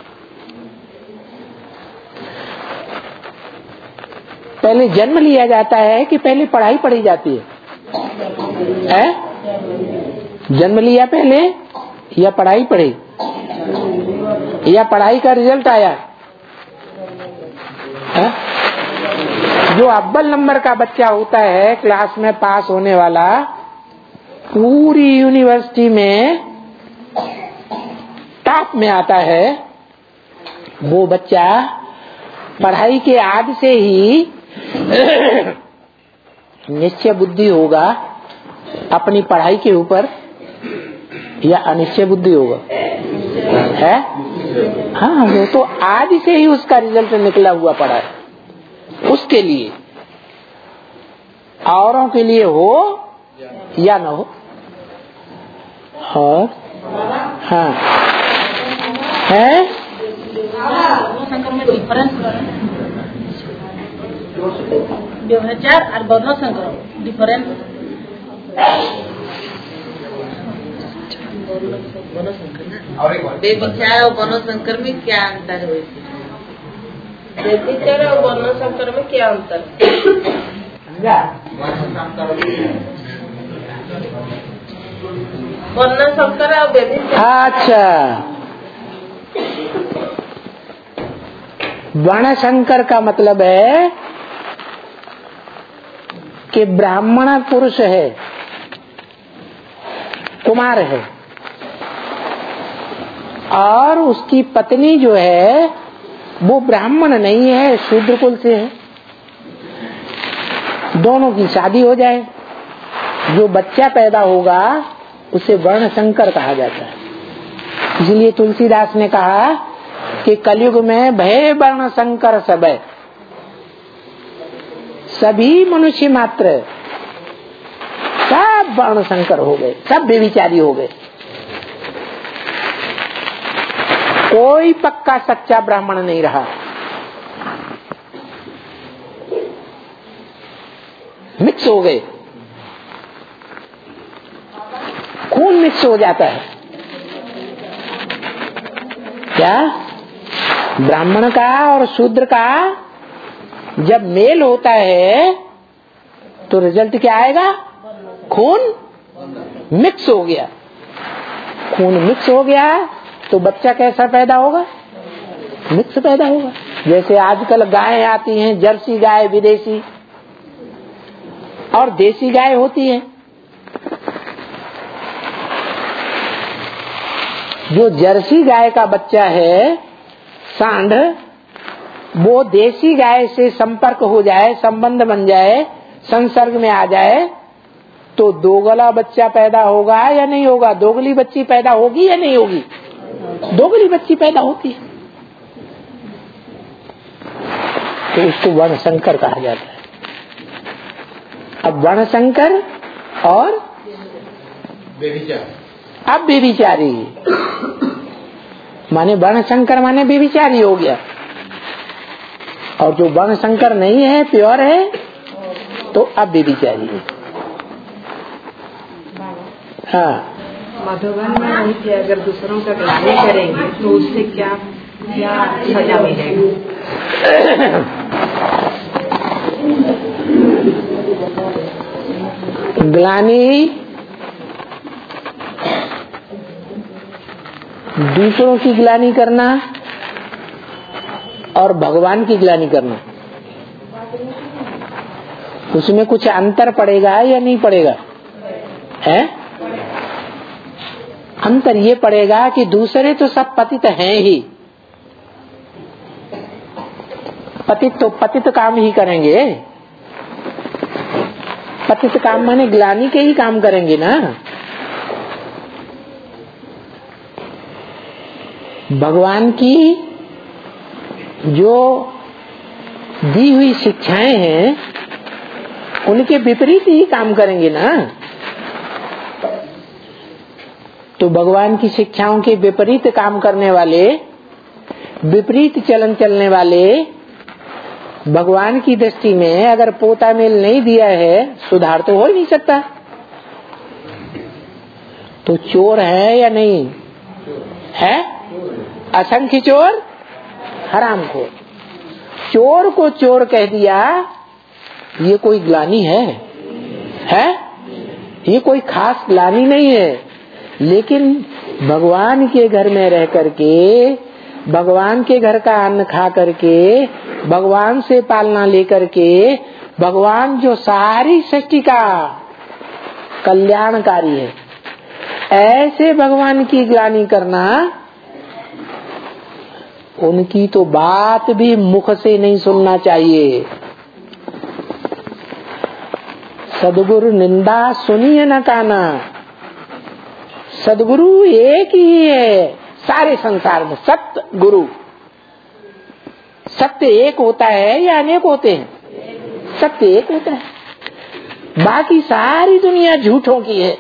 पहले जन्म लिया जाता है कि पहले पढ़ाई पढ़ी जाती है, है? जन्म लिया पहले या पढ़ाई पढ़ी या पढ़ाई का रिजल्ट आया? है? जो अव्वल नंबर का बच्चा होता है क्लास में पास होने वाला, पूरी यूनिवर्सिटी में टॉप में आता है, वो बच्चा पढ़ाई के आदि से ही निश्चय बुद्धि होगा अपनी पढ़ाई के ऊपर या अनिश्चय बुद्धि होगा? है? हाँ, वो तो आदि से ही उसका रिजल्ट निकला हुआ पड़ा है। उसके लिए, औरों के लिए हो या न हो। और हाँ है संकर में डिफरेंस व्यवहार और बौद्ध संकर डिफरेंस बेविचार और वनो संकर में क्या अंतर है? बेविचार और वनो संकर में क्या अंतर? वर्ण संकर और बेविचार। अच्छा, वर्ण संकर का मतलब है कि ब्राह्मण पुरुष है, कुमार है, और उसकी पत्नी जो है वो ब्राह्मण नहीं है, शूद्र कुल से है। दोनों की शादी हो जाए, जो बच्चा पैदा होगा उसे वर्ण संकर कहा जाता है। इसलिए तुलसीदास ने कहा कि कलयुग में भय वर्ण संकर सब है, सभी मनुष्य मात्र सब वर्ण संकर हो गए, सब बेविचारी हो गए। कोई पक्का सच्चा ब्राह्मण नहीं रहा, मिक्स हो गए, खून मिक्स हो जाता है। क्या? ब्राह्मण का और शूद्र का जब मेल होता है तो रिजल्ट क्या आएगा? खून मिक्स हो गया। खून मिक्स हो गया तो बच्चा कैसा पैदा होगा? मिक्स पैदा होगा। जैसे आजकल गायें आती हैं, जर्सी गाय विदेशी और देसी गाय होती है, जो जर्सी गाय का बच्चा है सांड, वो देसी गाय से संपर्क हो जाए, संबंध बन जाए, संसर्ग में आ जाए, तो दोगला बच्चा पैदा होगा या नहीं होगा? दोगली बच्ची पैदा होगी या नहीं होगी? दोगली बच्ची पैदा होती है। तो उसको वर्णशंकर कहा जाता है। अब वर्णशंकर और बेविचार। अब बेविचारी माने वर्णशंकर माने बेविचारी हो गया। और जो वर्णशंकर नहीं है, प्योर है, तो अब बेविचारी है। हाँ, मधुबन में नहीं कि अगर दूसरों का ग्लानि करेंगे तो उससे क्या क्या सजा मिलेगी? ग्लानि दूसरों की ग्लानि करना और भगवान की ग्लानि करना, उसमें कुछ अंतर पड़ेगा या नहीं पड़ेगा? है अंतर ये पड़ेगा कि दूसरे तो सब पतित हैं ही, पतित तो पतित काम ही करेंगे। पतित काम माने ग्लानि के ही काम करेंगे ना। भगवान की जो दी हुई शिक्षाएं हैं उनके विपरीत ही काम करेंगे ना। तो भगवान की शिक्षाओं के विपरीत काम करने वाले, विपरीत चलन चलने वाले, भगवान की दृष्टि में अगर पोता मेल नहीं दिया है, सुधार तो हो ही नहीं सकता। तो चोर है या नहीं है? असंख्य चोर हरामखोर। चोर को चोर कह दिया, ये कोई ग्लानि है? है ये कोई खास ग्लानि नहीं है। लेकिन भगवान के घर में रह करके, भगवान के घर का अन्न खा करके, भगवान से पालना लेकर के, भगवान जो सारी सृष्टि का कल्याणकारी है, ऐसे भगवान की ग्लानि करना, उनकी तो बात भी मुख से नहीं सुनना चाहिए। सदगुरु निंदा सुनिए न काना। सदगुरु एक ही है सारे संसार में। सत्य गुरु, सत्य एक होता है या अनेक होते हैं? सत्य एक होता है, बाकी सारी दुनिया झूठों की है।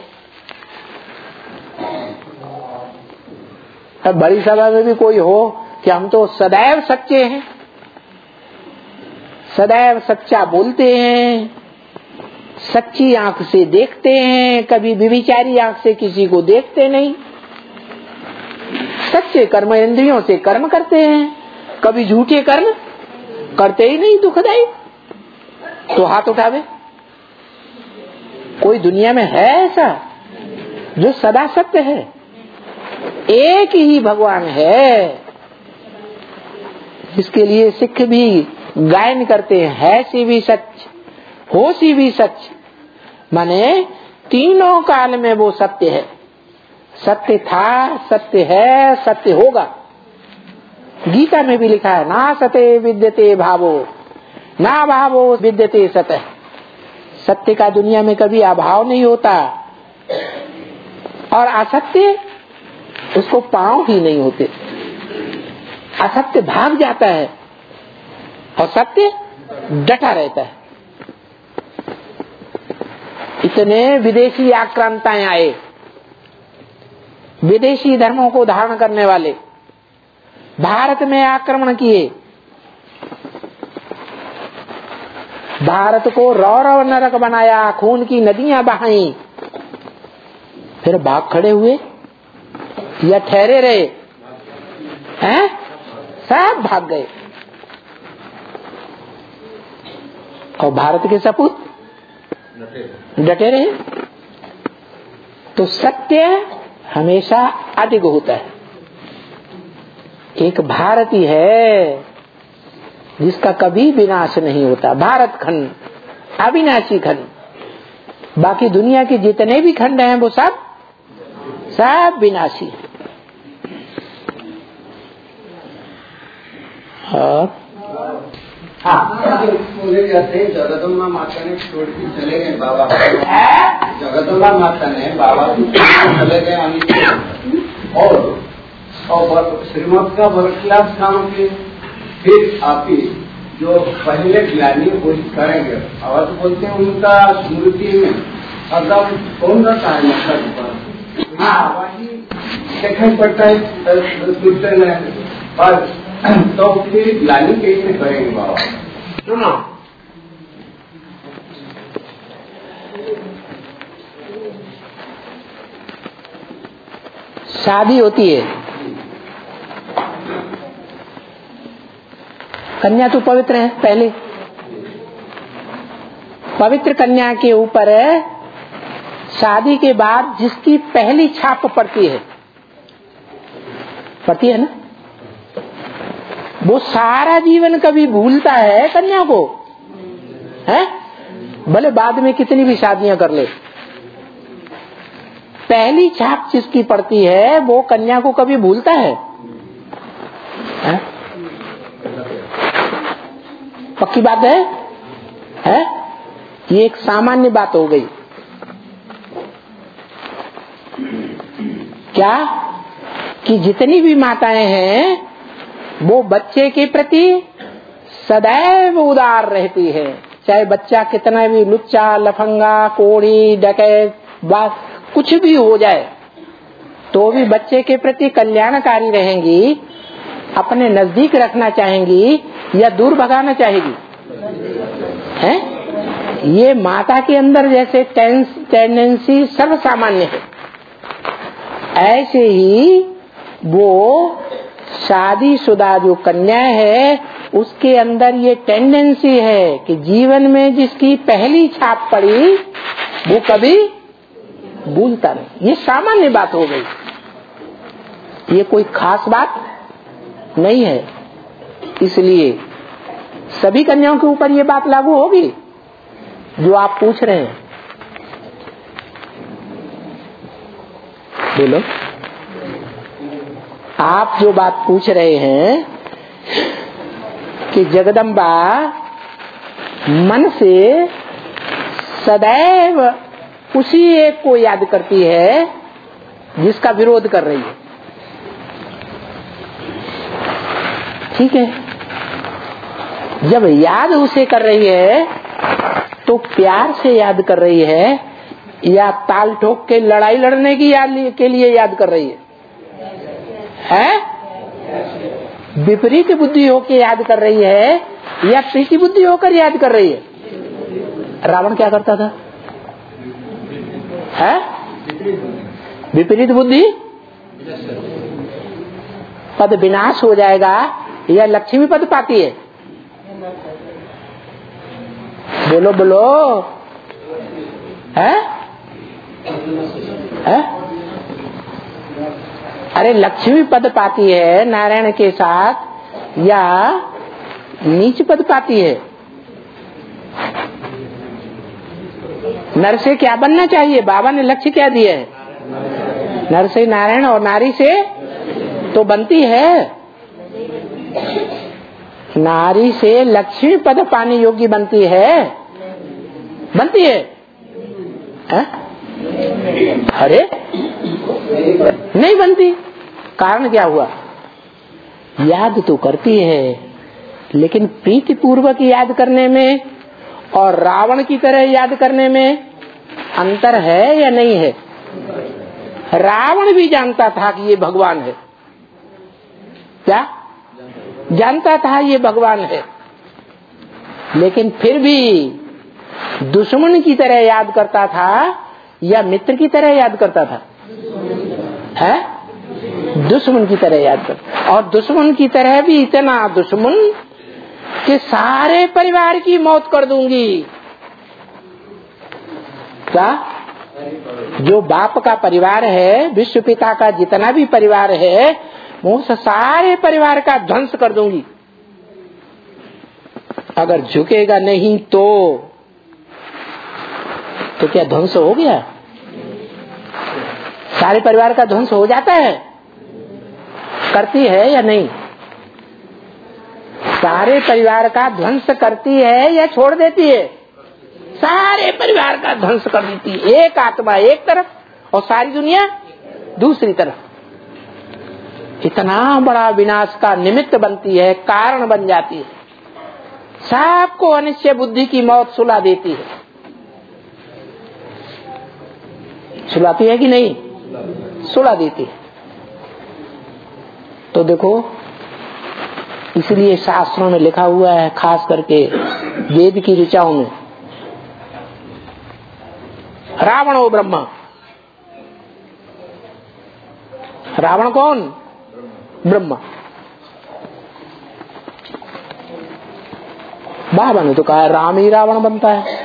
अब बड़ी सभा में भी कोई हो कि हम तो सदैव सच्चे हैं, सदैव सच्चा बोलते हैं, सच्ची आंख से देखते हैं, कभी व्यभिचारी आंख से किसी को देखते नहीं, सच्चे कर्म इंद्रियों से कर्म करते हैं, कभी झूठे कर्म करते ही नहीं, दुखदायी। तो हाथ उठावे। कोई दुनिया में है ऐसा जो सदा सत्य है? एक ही भगवान है। इसके लिए सिख भी गायन करते हैं, है सी भी सच, हो सी भी सच। माने तीनों काल में वो सत्य है। सत्य था, सत्य है, सत्य होगा। गीता में भी लिखा है, ना सते विद्यते भावो, ना भावो विद्यते सतः। सत्य का दुनिया में कभी अभाव नहीं होता, और असत्य उसको पांव ही नहीं होते। असत्य भाग जाता है और सत्य डटा रहता है। इतने विदेशी आक्रांताएं आए, विदेशी धर्मों को धारण करने वाले भारत में आक्रमण किए, भारत को रौरव नरक बनाया, खून की नदियां बहाई, फिर भाग खड़े हुए या ठहरे रहे हैं? सब भाग गए। और भारत के सपूत डटे रहे। तो सत्य हमेशा अधिक होता है। एक भारत ही है जिसका कभी विनाश नहीं होता। भारत खंड अविनाशी खंड। बाकी दुनिया के जितने भी खंड हैं वो सब सब विनाशी है। और हाँ, मुझे कहते जगदम्बा माता ने छोड़ के चले गए बाबा, जगदम्बा माता ने बाबा को चले गए अमित और और श्रीमद का वर्ग क्लास काम के फिर आप ही जो पहले ग्लानी वही करेंगे और तो बोलते हैं उनका स्मृति में अगर कौन रहता है मकसद पर वही देखना पड़ता है पर तो फिर ग्लानी कैसे करेंगे बाबा? सुनो, शादी होती है, कन्या तो पवित्र है, पहले पवित्र कन्या के ऊपर शादी के बाद जिसकी पहली छाप पड़ती है पड़ती है ना, वो सारा जीवन कभी भूलता है कन्या को, है भले बाद में कितनी भी शादियां कर ले, पहली छाप जिसकी पड़ती है वो कन्या को कभी भूलता है, है? पक्की बात है, है? ये एक सामान्य बात हो गई। क्या कि जितनी भी माताएं हैं वो बच्चे के प्रति सदैव उदार रहती है, चाहे बच्चा कितना भी लुच्चा लफंगा कोढ़ी डकैत बात कुछ भी हो जाए तो भी बच्चे के प्रति कल्याणकारी रहेंगी, अपने नजदीक रखना चाहेंगी या दूर भगाना चाहेगी, है? ये माता के अंदर जैसे टेंडेंसी सर्वसामान्य है, ऐसे ही वो शादीशुदा जो कन्या है उसके अंदर ये टेंडेंसी है कि जीवन में जिसकी पहली छाप पड़ी वो कभी भूलता नहीं। ये सामान्य बात हो गई, ये कोई खास बात नहीं है। इसलिए सभी कन्याओं के ऊपर ये बात लागू होगी जो आप पूछ रहे हैं। बोलो, आप जो बात पूछ रहे हैं कि जगदम्बा मन से सदैव उसी एक को याद करती है जिसका विरोध कर रही है, ठीक है? जब याद उसे कर रही है तो प्यार से याद कर रही है या ताल ठोक के लड़ाई लड़ने की याद के लिए याद कर रही है, है? विपरीत बुद्धि होकर याद कर रही है या प्रीति बुद्धि होकर याद कर रही है? रावण क्या करता था, है? विपरीत बुद्धि पद विनाश हो जाएगा या लक्ष्मी पद पाती है? बोलो बोलो, है? है? अरे लक्ष्मी पद पाती है नारायण के साथ या नीच पद पाती है? नर से क्या बनना चाहिए? बाबा ने लक्ष्य क्या दिया है? नर से नारायण और नारी से तो बनती है, नारी से लक्ष्मी पद पाने योग्य बनती है, बनती है, है? अरे नहीं बनती। कारण क्या हुआ? याद तो करती है लेकिन प्रीति पूर्वक याद करने में और रावण की तरह याद करने में अंतर है या नहीं है? रावण भी जानता था कि ये भगवान है, क्या जानता था ये भगवान है, लेकिन फिर भी दुश्मन की तरह याद करता था या मित्र की तरह याद करता था? है? दुश्मन की तरह याद करता, और दुश्मन की तरह भी इतना दुश्मन कि सारे परिवार की मौत कर दूंगी। क्या? जो बाप का परिवार है, विश्व पिता का जितना भी परिवार है, वो सारे परिवार का ध्वंस कर दूंगी। अगर झुकेगा नहीं तो तो क्या ध्वंस हो गया? सारे परिवार का ध्वंस हो जाता है, करती है या नहीं? सारे परिवार का ध्वंस करती है या छोड़ देती है? सारे परिवार का ध्वंस कर देती है। एक आत्मा एक तरफ और सारी दुनिया दूसरी तरफ। इतना बड़ा विनाश का निमित्त बनती है, कारण बन जाती है। सबको अनिश्चय बुद्धि की मौत सुला देती है। सुलाती है कि नहीं? सुला देती है। तो देखो, इसलिए शास्त्रों में लिखा हुआ है, खास करके वेद की ऋचाओं में, रावणो ब्रह्मा। रावण कौन? ब्रह्मा। बाबा ने तो कहा राम ही रावण बनता है।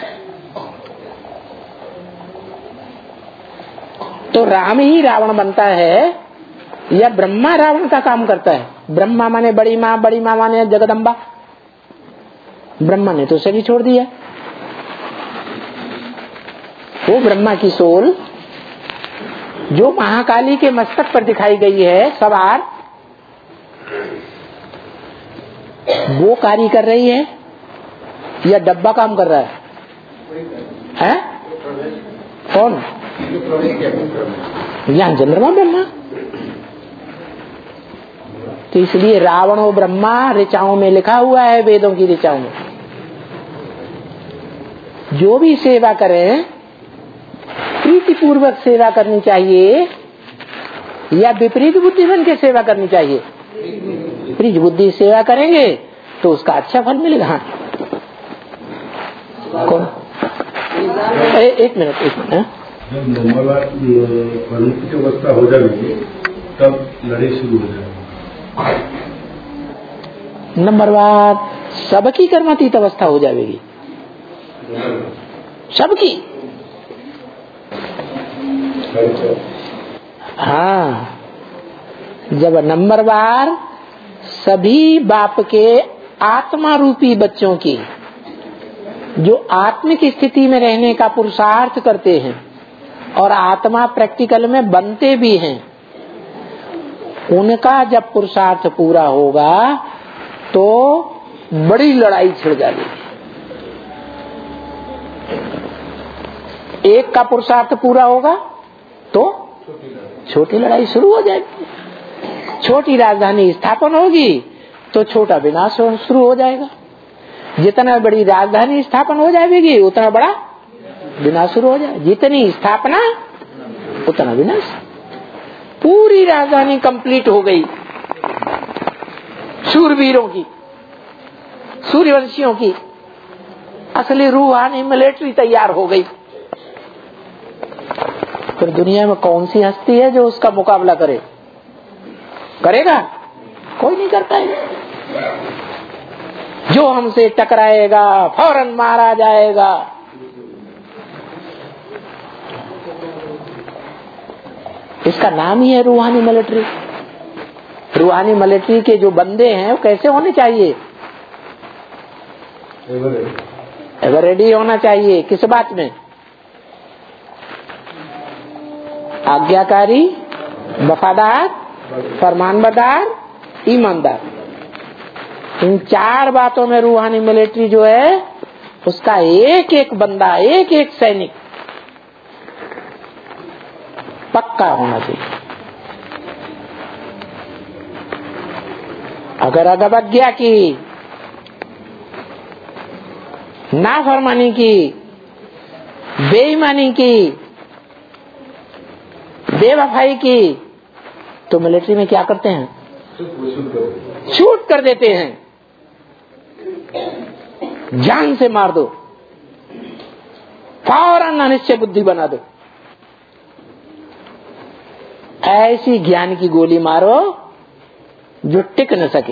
तो राम ही रावण बनता है या ब्रह्मा रावण का काम करता है? ब्रह्मा माने बड़ी माँ, बड़ी माँ माने जगदम्बा। ब्रह्मा ने तो सभी छोड़ दिया। वो ब्रह्मा की सोल जो महाकाली के मस्तक पर दिखाई गई है सवार, वो कार्य कर रही है या डब्बा काम कर रहा है? हैं? कौन? यहाँ चंद्रमा ब्रह्मा। तो इसलिए रावण और ब्रह्मा ऋचाओं में लिखा हुआ है, वेदों की ऋचाओं में। जो भी सेवा करें प्रीति पूर्वक सेवा करनी चाहिए या विपरीत बुद्धि बन के सेवा करनी चाहिए? प्रीति बुद्धि सेवा करेंगे तो उसका अच्छा फल मिलेगा। हाँ कौन? ए, एक मिनट एक मिनट। जब नंबरवार परिणति की अवस्था हो जाएगी तब लड़ाई शुरू हो जाएगी। नंबरवार सबकी कर्मातीत अवस्था हो जाएगी, सबकी। हाँ, जब नंबरवार सभी बाप के आत्मा रूपी बच्चों की जो आत्मिक स्थिति में रहने का पुरुषार्थ करते हैं और आत्मा प्रैक्टिकल में बनते भी हैं, उनका जब पुरुषार्थ पूरा होगा तो बड़ी लड़ाई छिड़ जाएगी। एक का पुरुषार्थ पूरा होगा तो छोटी लड़ाई शुरू हो जाएगी। छोटी राजधानी स्थापन होगी तो छोटा विनाश शुरू हो जाएगा। जितना बड़ी राजधानी स्थापन हो जाएगी उतना बड़ा विनाश शुरू हो जाएगा। जितनी स्थापना उतना विनाश। पूरी राजधानी कंप्लीट हो गई शूरवीरों की, सूर्यवंशियों की, असली रूहानी मिलिट्री तैयार हो गई। फिर दुनिया में कौन सी हस्ती है जो उसका मुकाबला करे? करेगा? कोई नहीं कर पाएगा। जो हमसे टकराएगा फौरन मारा जाएगा। इसका नाम ही है रूहानी मिलिट्री। रूहानी मिलिट्री के जो बंदे हैं वो कैसे होने चाहिए? एवर रेडी होना चाहिए। किस बात में? आज्ञाकारी, वफादार, फरमानबरदार, ईमानदार। इन चार बातों में रूहानी मिलिट्री जो है उसका एक एक बंदा, एक एक सैनिक पक्का होना चाहिए। अगर अवज्ञा की, नाफरमानी की, बेईमानी की, बेवफाई की, तो मिलिट्री में क्या करते हैं? शूट कर देते हैं। जान से मार दो, फौरन अनिश्चय बुद्धि बना दो। ऐसी ज्ञान की गोली मारो जो टिक न सके।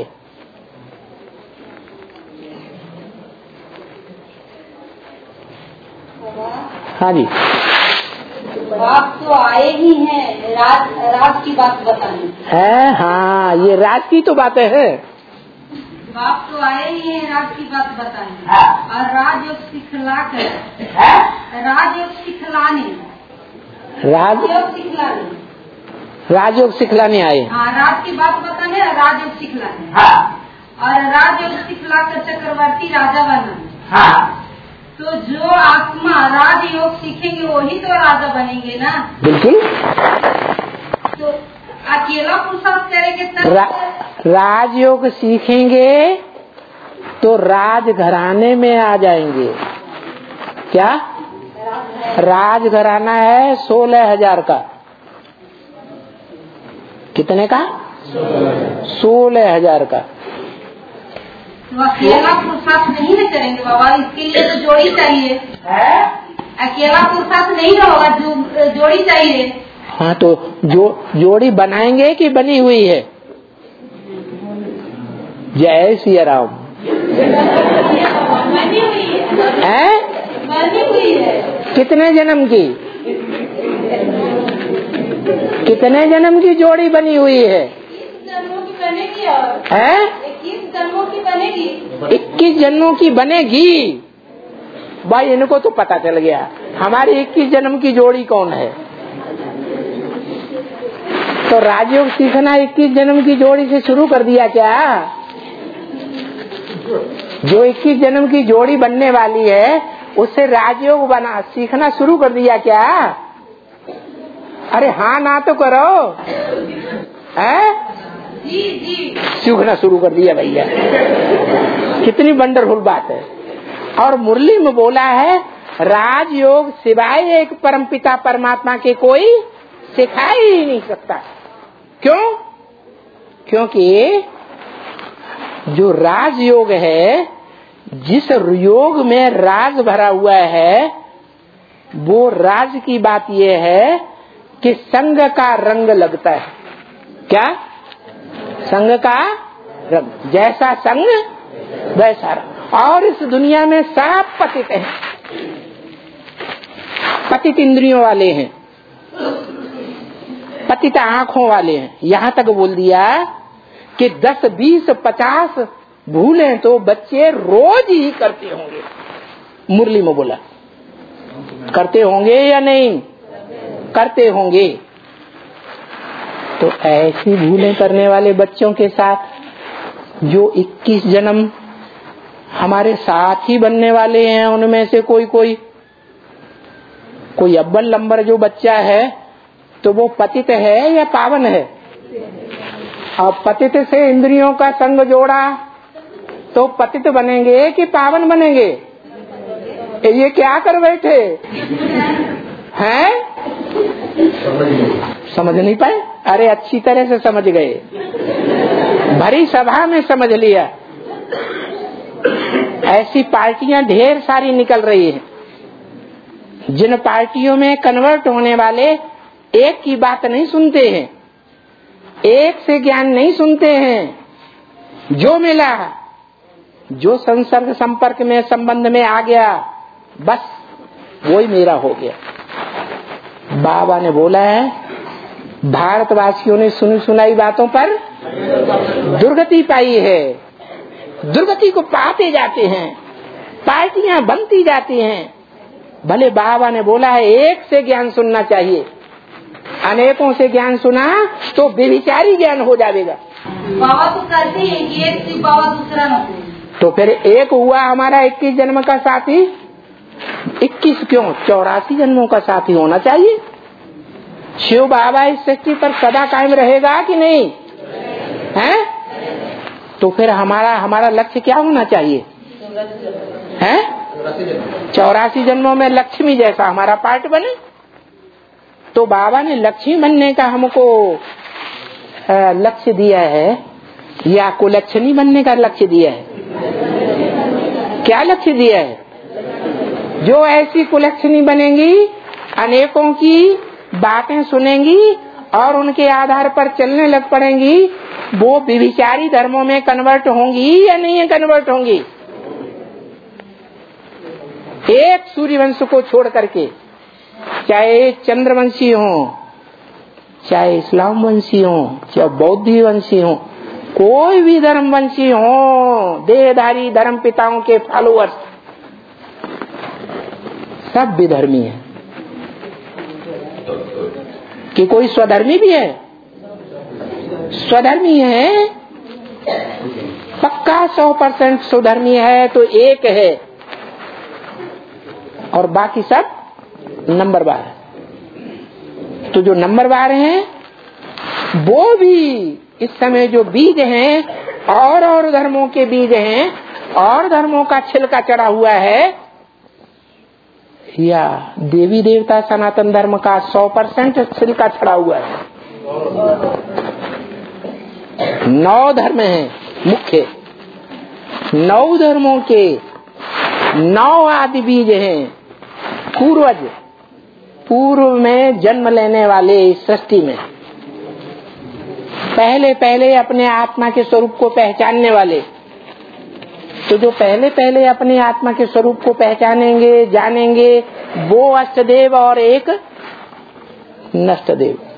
हाँ जी। बाप तो आए ही हैं, राज राज की बात बतानी है। हाँ, ये राज की तो बातें है। बाप तो आए ही हैं, राज की बात बतानी। और राजयोग सिखला कर, राजयोग सिखलाने, राजयोग सिखलाने, राजयोग सिखलाने आए। हाँ, राज की बात बताने, राजयोग सिखलाने। और राजयोग सिखलाकर चक्रवर्ती राजा बना। हाँ, तो जो आत्मा राजयोग सीखेंगे वही तो राजा बनेंगे ना। बिल्कुल। तो अकेला पुरुषार्थ करेंगे तब रा, राजयोग सीखेंगे तो राज घराने में आ जाएंगे। क्या राज घराना है? सोलह हजार का। कितने का? सोलह हजार का। तो अकेला पुरुषार्थ नहीं न करेंगे बाबा, इसके लिए तो जोड़ी चाहिए। अकेला पुरुषार्थ नहीं होगा, जो जोड़ी चाहिए। हाँ, तो जो जोड़ी बनाएंगे कि बनी हुई है? जय सिया राम। बनी हुई है। है? बनी हुई है। कितने जन्म की? कितने जन्म की जोड़ी बनी हुई है? इक्कीस जन्मों की बनेगी। और है? इक्कीस जन्मों की बनेगी। इक्कीस जन्मों की बनेगी। भाई इनको तो पता चल गया हमारी इक्कीस जन्म की जोड़ी कौन है। तो राजयोग सीखना इक्कीस जन्म की जोड़ी से शुरू कर दिया क्या? जो इक्कीस जन्म की जोड़ी बनने वाली है उससे राजयोग बना सीखना शुरू कर दिया क्या? अरे हाँ ना तो करो। है? जी जी। सीखना शुरू कर दिया भैया। कितनी वंडरफुल बात है। और मुरली में बोला है राजयोग सिवाय एक परमपिता परमात्मा के कोई सिखा ही नहीं सकता। क्यों? क्योंकि जो राजयोग है, जिस योग में राज भरा हुआ है, वो राज की बात ये है कि संग का रंग लगता है। क्या? संग का रंग। जैसा संग वैसा रंग। और इस दुनिया में सब पतित हैं, पतित इंद्रियों वाले हैं, पतित आंखों वाले हैं। यहाँ तक बोल दिया कि दस बीस पचास भूलें तो बच्चे रोज ही करते होंगे। मुरली में बोला करते होंगे या नहीं? करते होंगे। तो ऐसी भूलें करने वाले बच्चों के साथ जो इक्कीस जन्म हमारे साथ ही बनने वाले हैं, उनमें से कोई कोई कोई अव्वल नंबर जो बच्चा है तो वो पतित है या पावन है? और पतित से इंद्रियों का संग जोड़ा तो पतित बनेंगे कि पावन बनेंगे? ये क्या कर बैठे हैं? समझ नहीं पाए? अरे अच्छी तरह से समझ गए, भरी सभा में समझ लिया। ऐसी पार्टियां ढेर सारी निकल रही हैं। जिन पार्टियों में कन्वर्ट होने वाले एक की बात नहीं सुनते हैं, एक से ज्ञान नहीं सुनते हैं। जो मिला, जो संसर्ग संपर्क में संबंध में आ गया, बस वही मेरा हो गया। बाबा ने बोला है भारतवासियों ने सुनी सुनाई बातों पर दुर्गति पाई है। दुर्गति को पाते जाते हैं, पार्टियां बनती जाती हैं। भले बाबा ने बोला है एक से ज्ञान सुनना चाहिए, अनेकों से ज्ञान सुना तो बेविचारी ज्ञान हो जाएगा। बाबा तो कहते हैं कि एक से बाबा दूसरा न हो। तो फिर एक हुआ हमारा इक्कीस जन्म का साथी। इक्कीस क्यों, चौरासी जन्मों का साथी होना चाहिए। शिव बाबा इस सृष्टि पर सदा कायम रहेगा कि नहीं है? तो फिर हमारा हमारा लक्ष्य क्या होना चाहिए है? चौरासी जन्मों में लक्ष्मी जैसा हमारा पार्ट बने। तो बाबा ने लक्ष्मी बनने का हमको लक्ष्य दिया है या कुलक्षणी बनने का लक्ष्य दिया है? क्या लक्ष्य दिया है? जो ऐसी कुलक्षणी बनेंगी, अनेकों की बातें सुनेंगी और उनके आधार पर चलने लग पड़ेंगी, वो व्यभिचारी धर्मों में कन्वर्ट होंगी या नहीं कन्वर्ट होंगी? एक सूर्यवंश को छोड़ करके, चाहे चंद्रवंशी हो, चाहे इस्लाम वंशी हो, चाहे बौद्ध वंशी हो, कोई भी धर्म वंशी हो, देहधारी धर्म पिताओं के फॉलोअर्स, सब विधर्मी है। कि कोई स्वधर्मी भी है? स्वधर्मी है, पक्का पक्का सौ परसेंट सुधर्मी है तो एक है और बाकी सब नंबरवार है। तो जो नंबरवार हैं वो भी इस समय जो बीज हैं और और धर्मों के बीज हैं और धर्मों का छिलका चढ़ा हुआ है, या देवी देवता सनातन धर्म का सौ परसेंट छिलका चढ़ा हुआ है। नौ धर्म हैं मुख्य, नौ धर्मों के नौ आदि बीज हैं, पूर्वज पूर्व में जन्म लेने वाले इस सृष्टि में पहले पहले अपने आत्मा के स्वरूप को पहचानने वाले। तो जो पहले पहले अपने आत्मा के स्वरूप को पहचानेंगे जानेंगे वो अष्टदेव और एक नष्टदेव,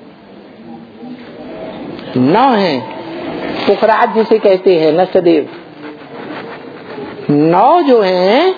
नौ है। पुखराज जिसे कहते हैं नष्टदेव, नौ जो हैं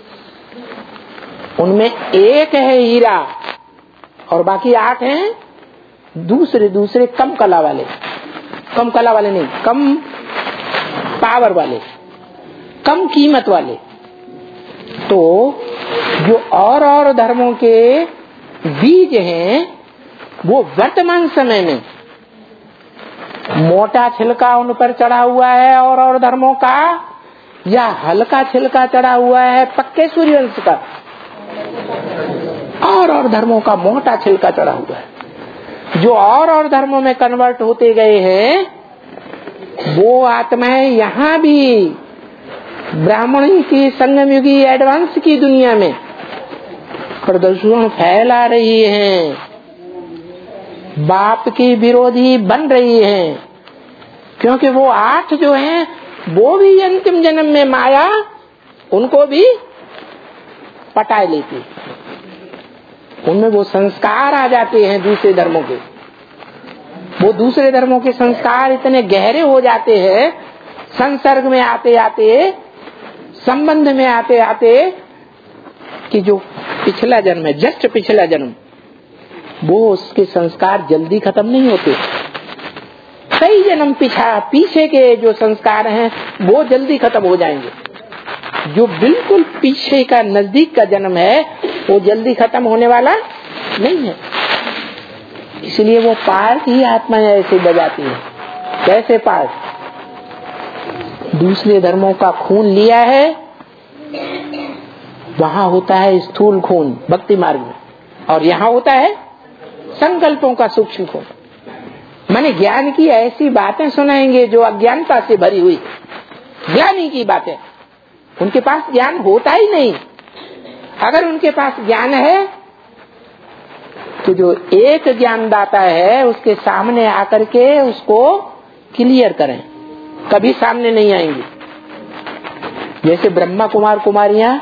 उनमें एक है हीरा और बाकी आठ हैं दूसरे दूसरे कम कला वाले, कम कला वाले नहीं, कम पावर वाले, कम कीमत वाले। तो जो और और धर्मों के बीज हैं वो वर्तमान समय में मोटा छिलका उन पर चढ़ा हुआ है और और धर्मों का, या हल्का छिलका चढ़ा हुआ है पक्के सूर्यवंश का, और और धर्मों का मोटा छिलका चढ़ा हुआ है। जो और और धर्मों में कन्वर्ट होते गए हैं वो आत्माएं यहाँ भी ब्राह्मणी की संगम युगी एडवांस की दुनिया में प्रदूषण फैला रही हैं, बाप की विरोधी बन रही हैं, क्योंकि वो आठ जो हैं वो भी अंतिम जन्म में माया उनको भी पटा लेती, उनमें वो संस्कार आ जाते हैं दूसरे धर्मों के। वो दूसरे धर्मों के संस्कार इतने गहरे हो जाते हैं, संसर्ग में आते आते, संबंध में आते आते, कि जो पिछला जन्म है, जस्ट पिछला जन्म, वो उसके संस्कार जल्दी खत्म नहीं होते। कई जन्म पीछा पीछे के जो संस्कार हैं वो जल्दी खत्म हो जाएंगे। जो बिल्कुल पीछे का नजदीक का जन्म है वो जल्दी खत्म होने वाला नहीं है। इसलिए वो पार्ट ही आत्माएं ऐसे बजाती है। कैसे पार्ट? दूसरे धर्मों का खून लिया है, वहां होता है स्थूल खून भक्ति मार्ग में, और यहाँ होता है संकल्पों का सूक्ष्म खून। माने ज्ञान की ऐसी बातें सुनाएंगे जो अज्ञानता से भरी हुई, ज्ञानी की बातें। उनके पास ज्ञान होता ही नहीं। अगर उनके पास ज्ञान है तो जो एक ज्ञानदाता है उसके सामने आकर के उसको क्लियर करें, कभी सामने नहीं आएंगे। जैसे ब्रह्मा कुमार कुमारियां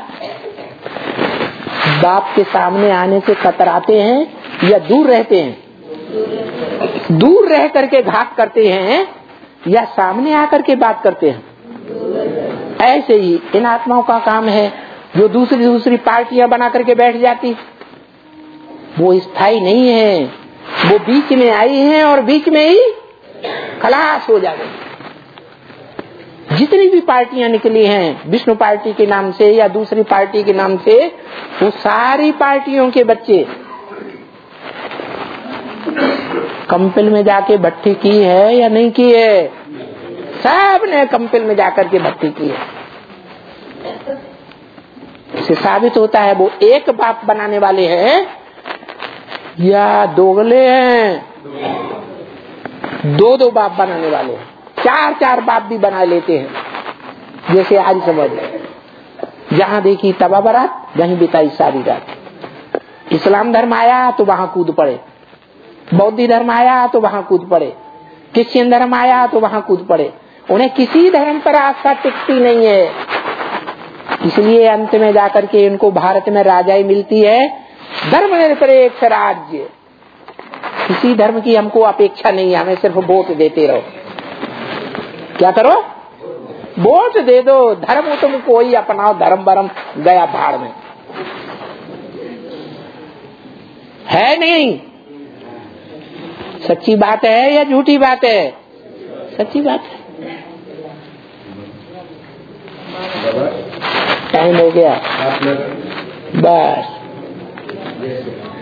बाप के सामने आने से कतराते हैं या दूर रहते हैं, दूर रह करके घात करते हैं या सामने आकर के बात करते हैं। ऐसे ही इन आत्माओं का काम है जो दूसरी दूसरी पार्टियां बना करके बैठ जाती, वो स्थायी नहीं है, वो बीच में आई है और बीच में ही खलास हो जाएगी। जितनी भी पार्टियां निकली हैं विष्णु पार्टी के नाम से या दूसरी पार्टी के नाम से, वो सारी पार्टियों के बच्चे कंपिल में जाके भट्टी की है या नहीं की है? सब ने कंपिल में जाकर के भट्टी की है। इससे साबित होता है वो एक बाप बनाने वाले हैं या दोगले हैं, दो दो बाप बनाने वाले हैं, चार चार बाप भी बना लेते हैं। जैसे आज समझ, जहाँ देखी तबा बरात वहीं बिताई सारी रात। इस्लाम धर्म आया तो वहां कूद पड़े, बौद्ध धर्म आया तो वहां कूद पड़े, क्रिश्चियन धर्म आया तो वहां कूद पड़े। उन्हें किसी धर्म पर आस्था टिकती नहीं है। इसलिए अंत में जाकर के इनको भारत में राजाई मिलती है, धर्मनिरपेक्ष राज्य। किसी धर्म की हमको अपेक्षा नहीं है, हमें सिर्फ वोट देते रहो। क्या करो? वोट दे दो, धर्म तुम कोई अपनाओ, धर्म बरम गया भाड़ में। है नहीं? सच्ची बात है या झूठी बात है? सच्ची बात है। टाइम हो गया बस।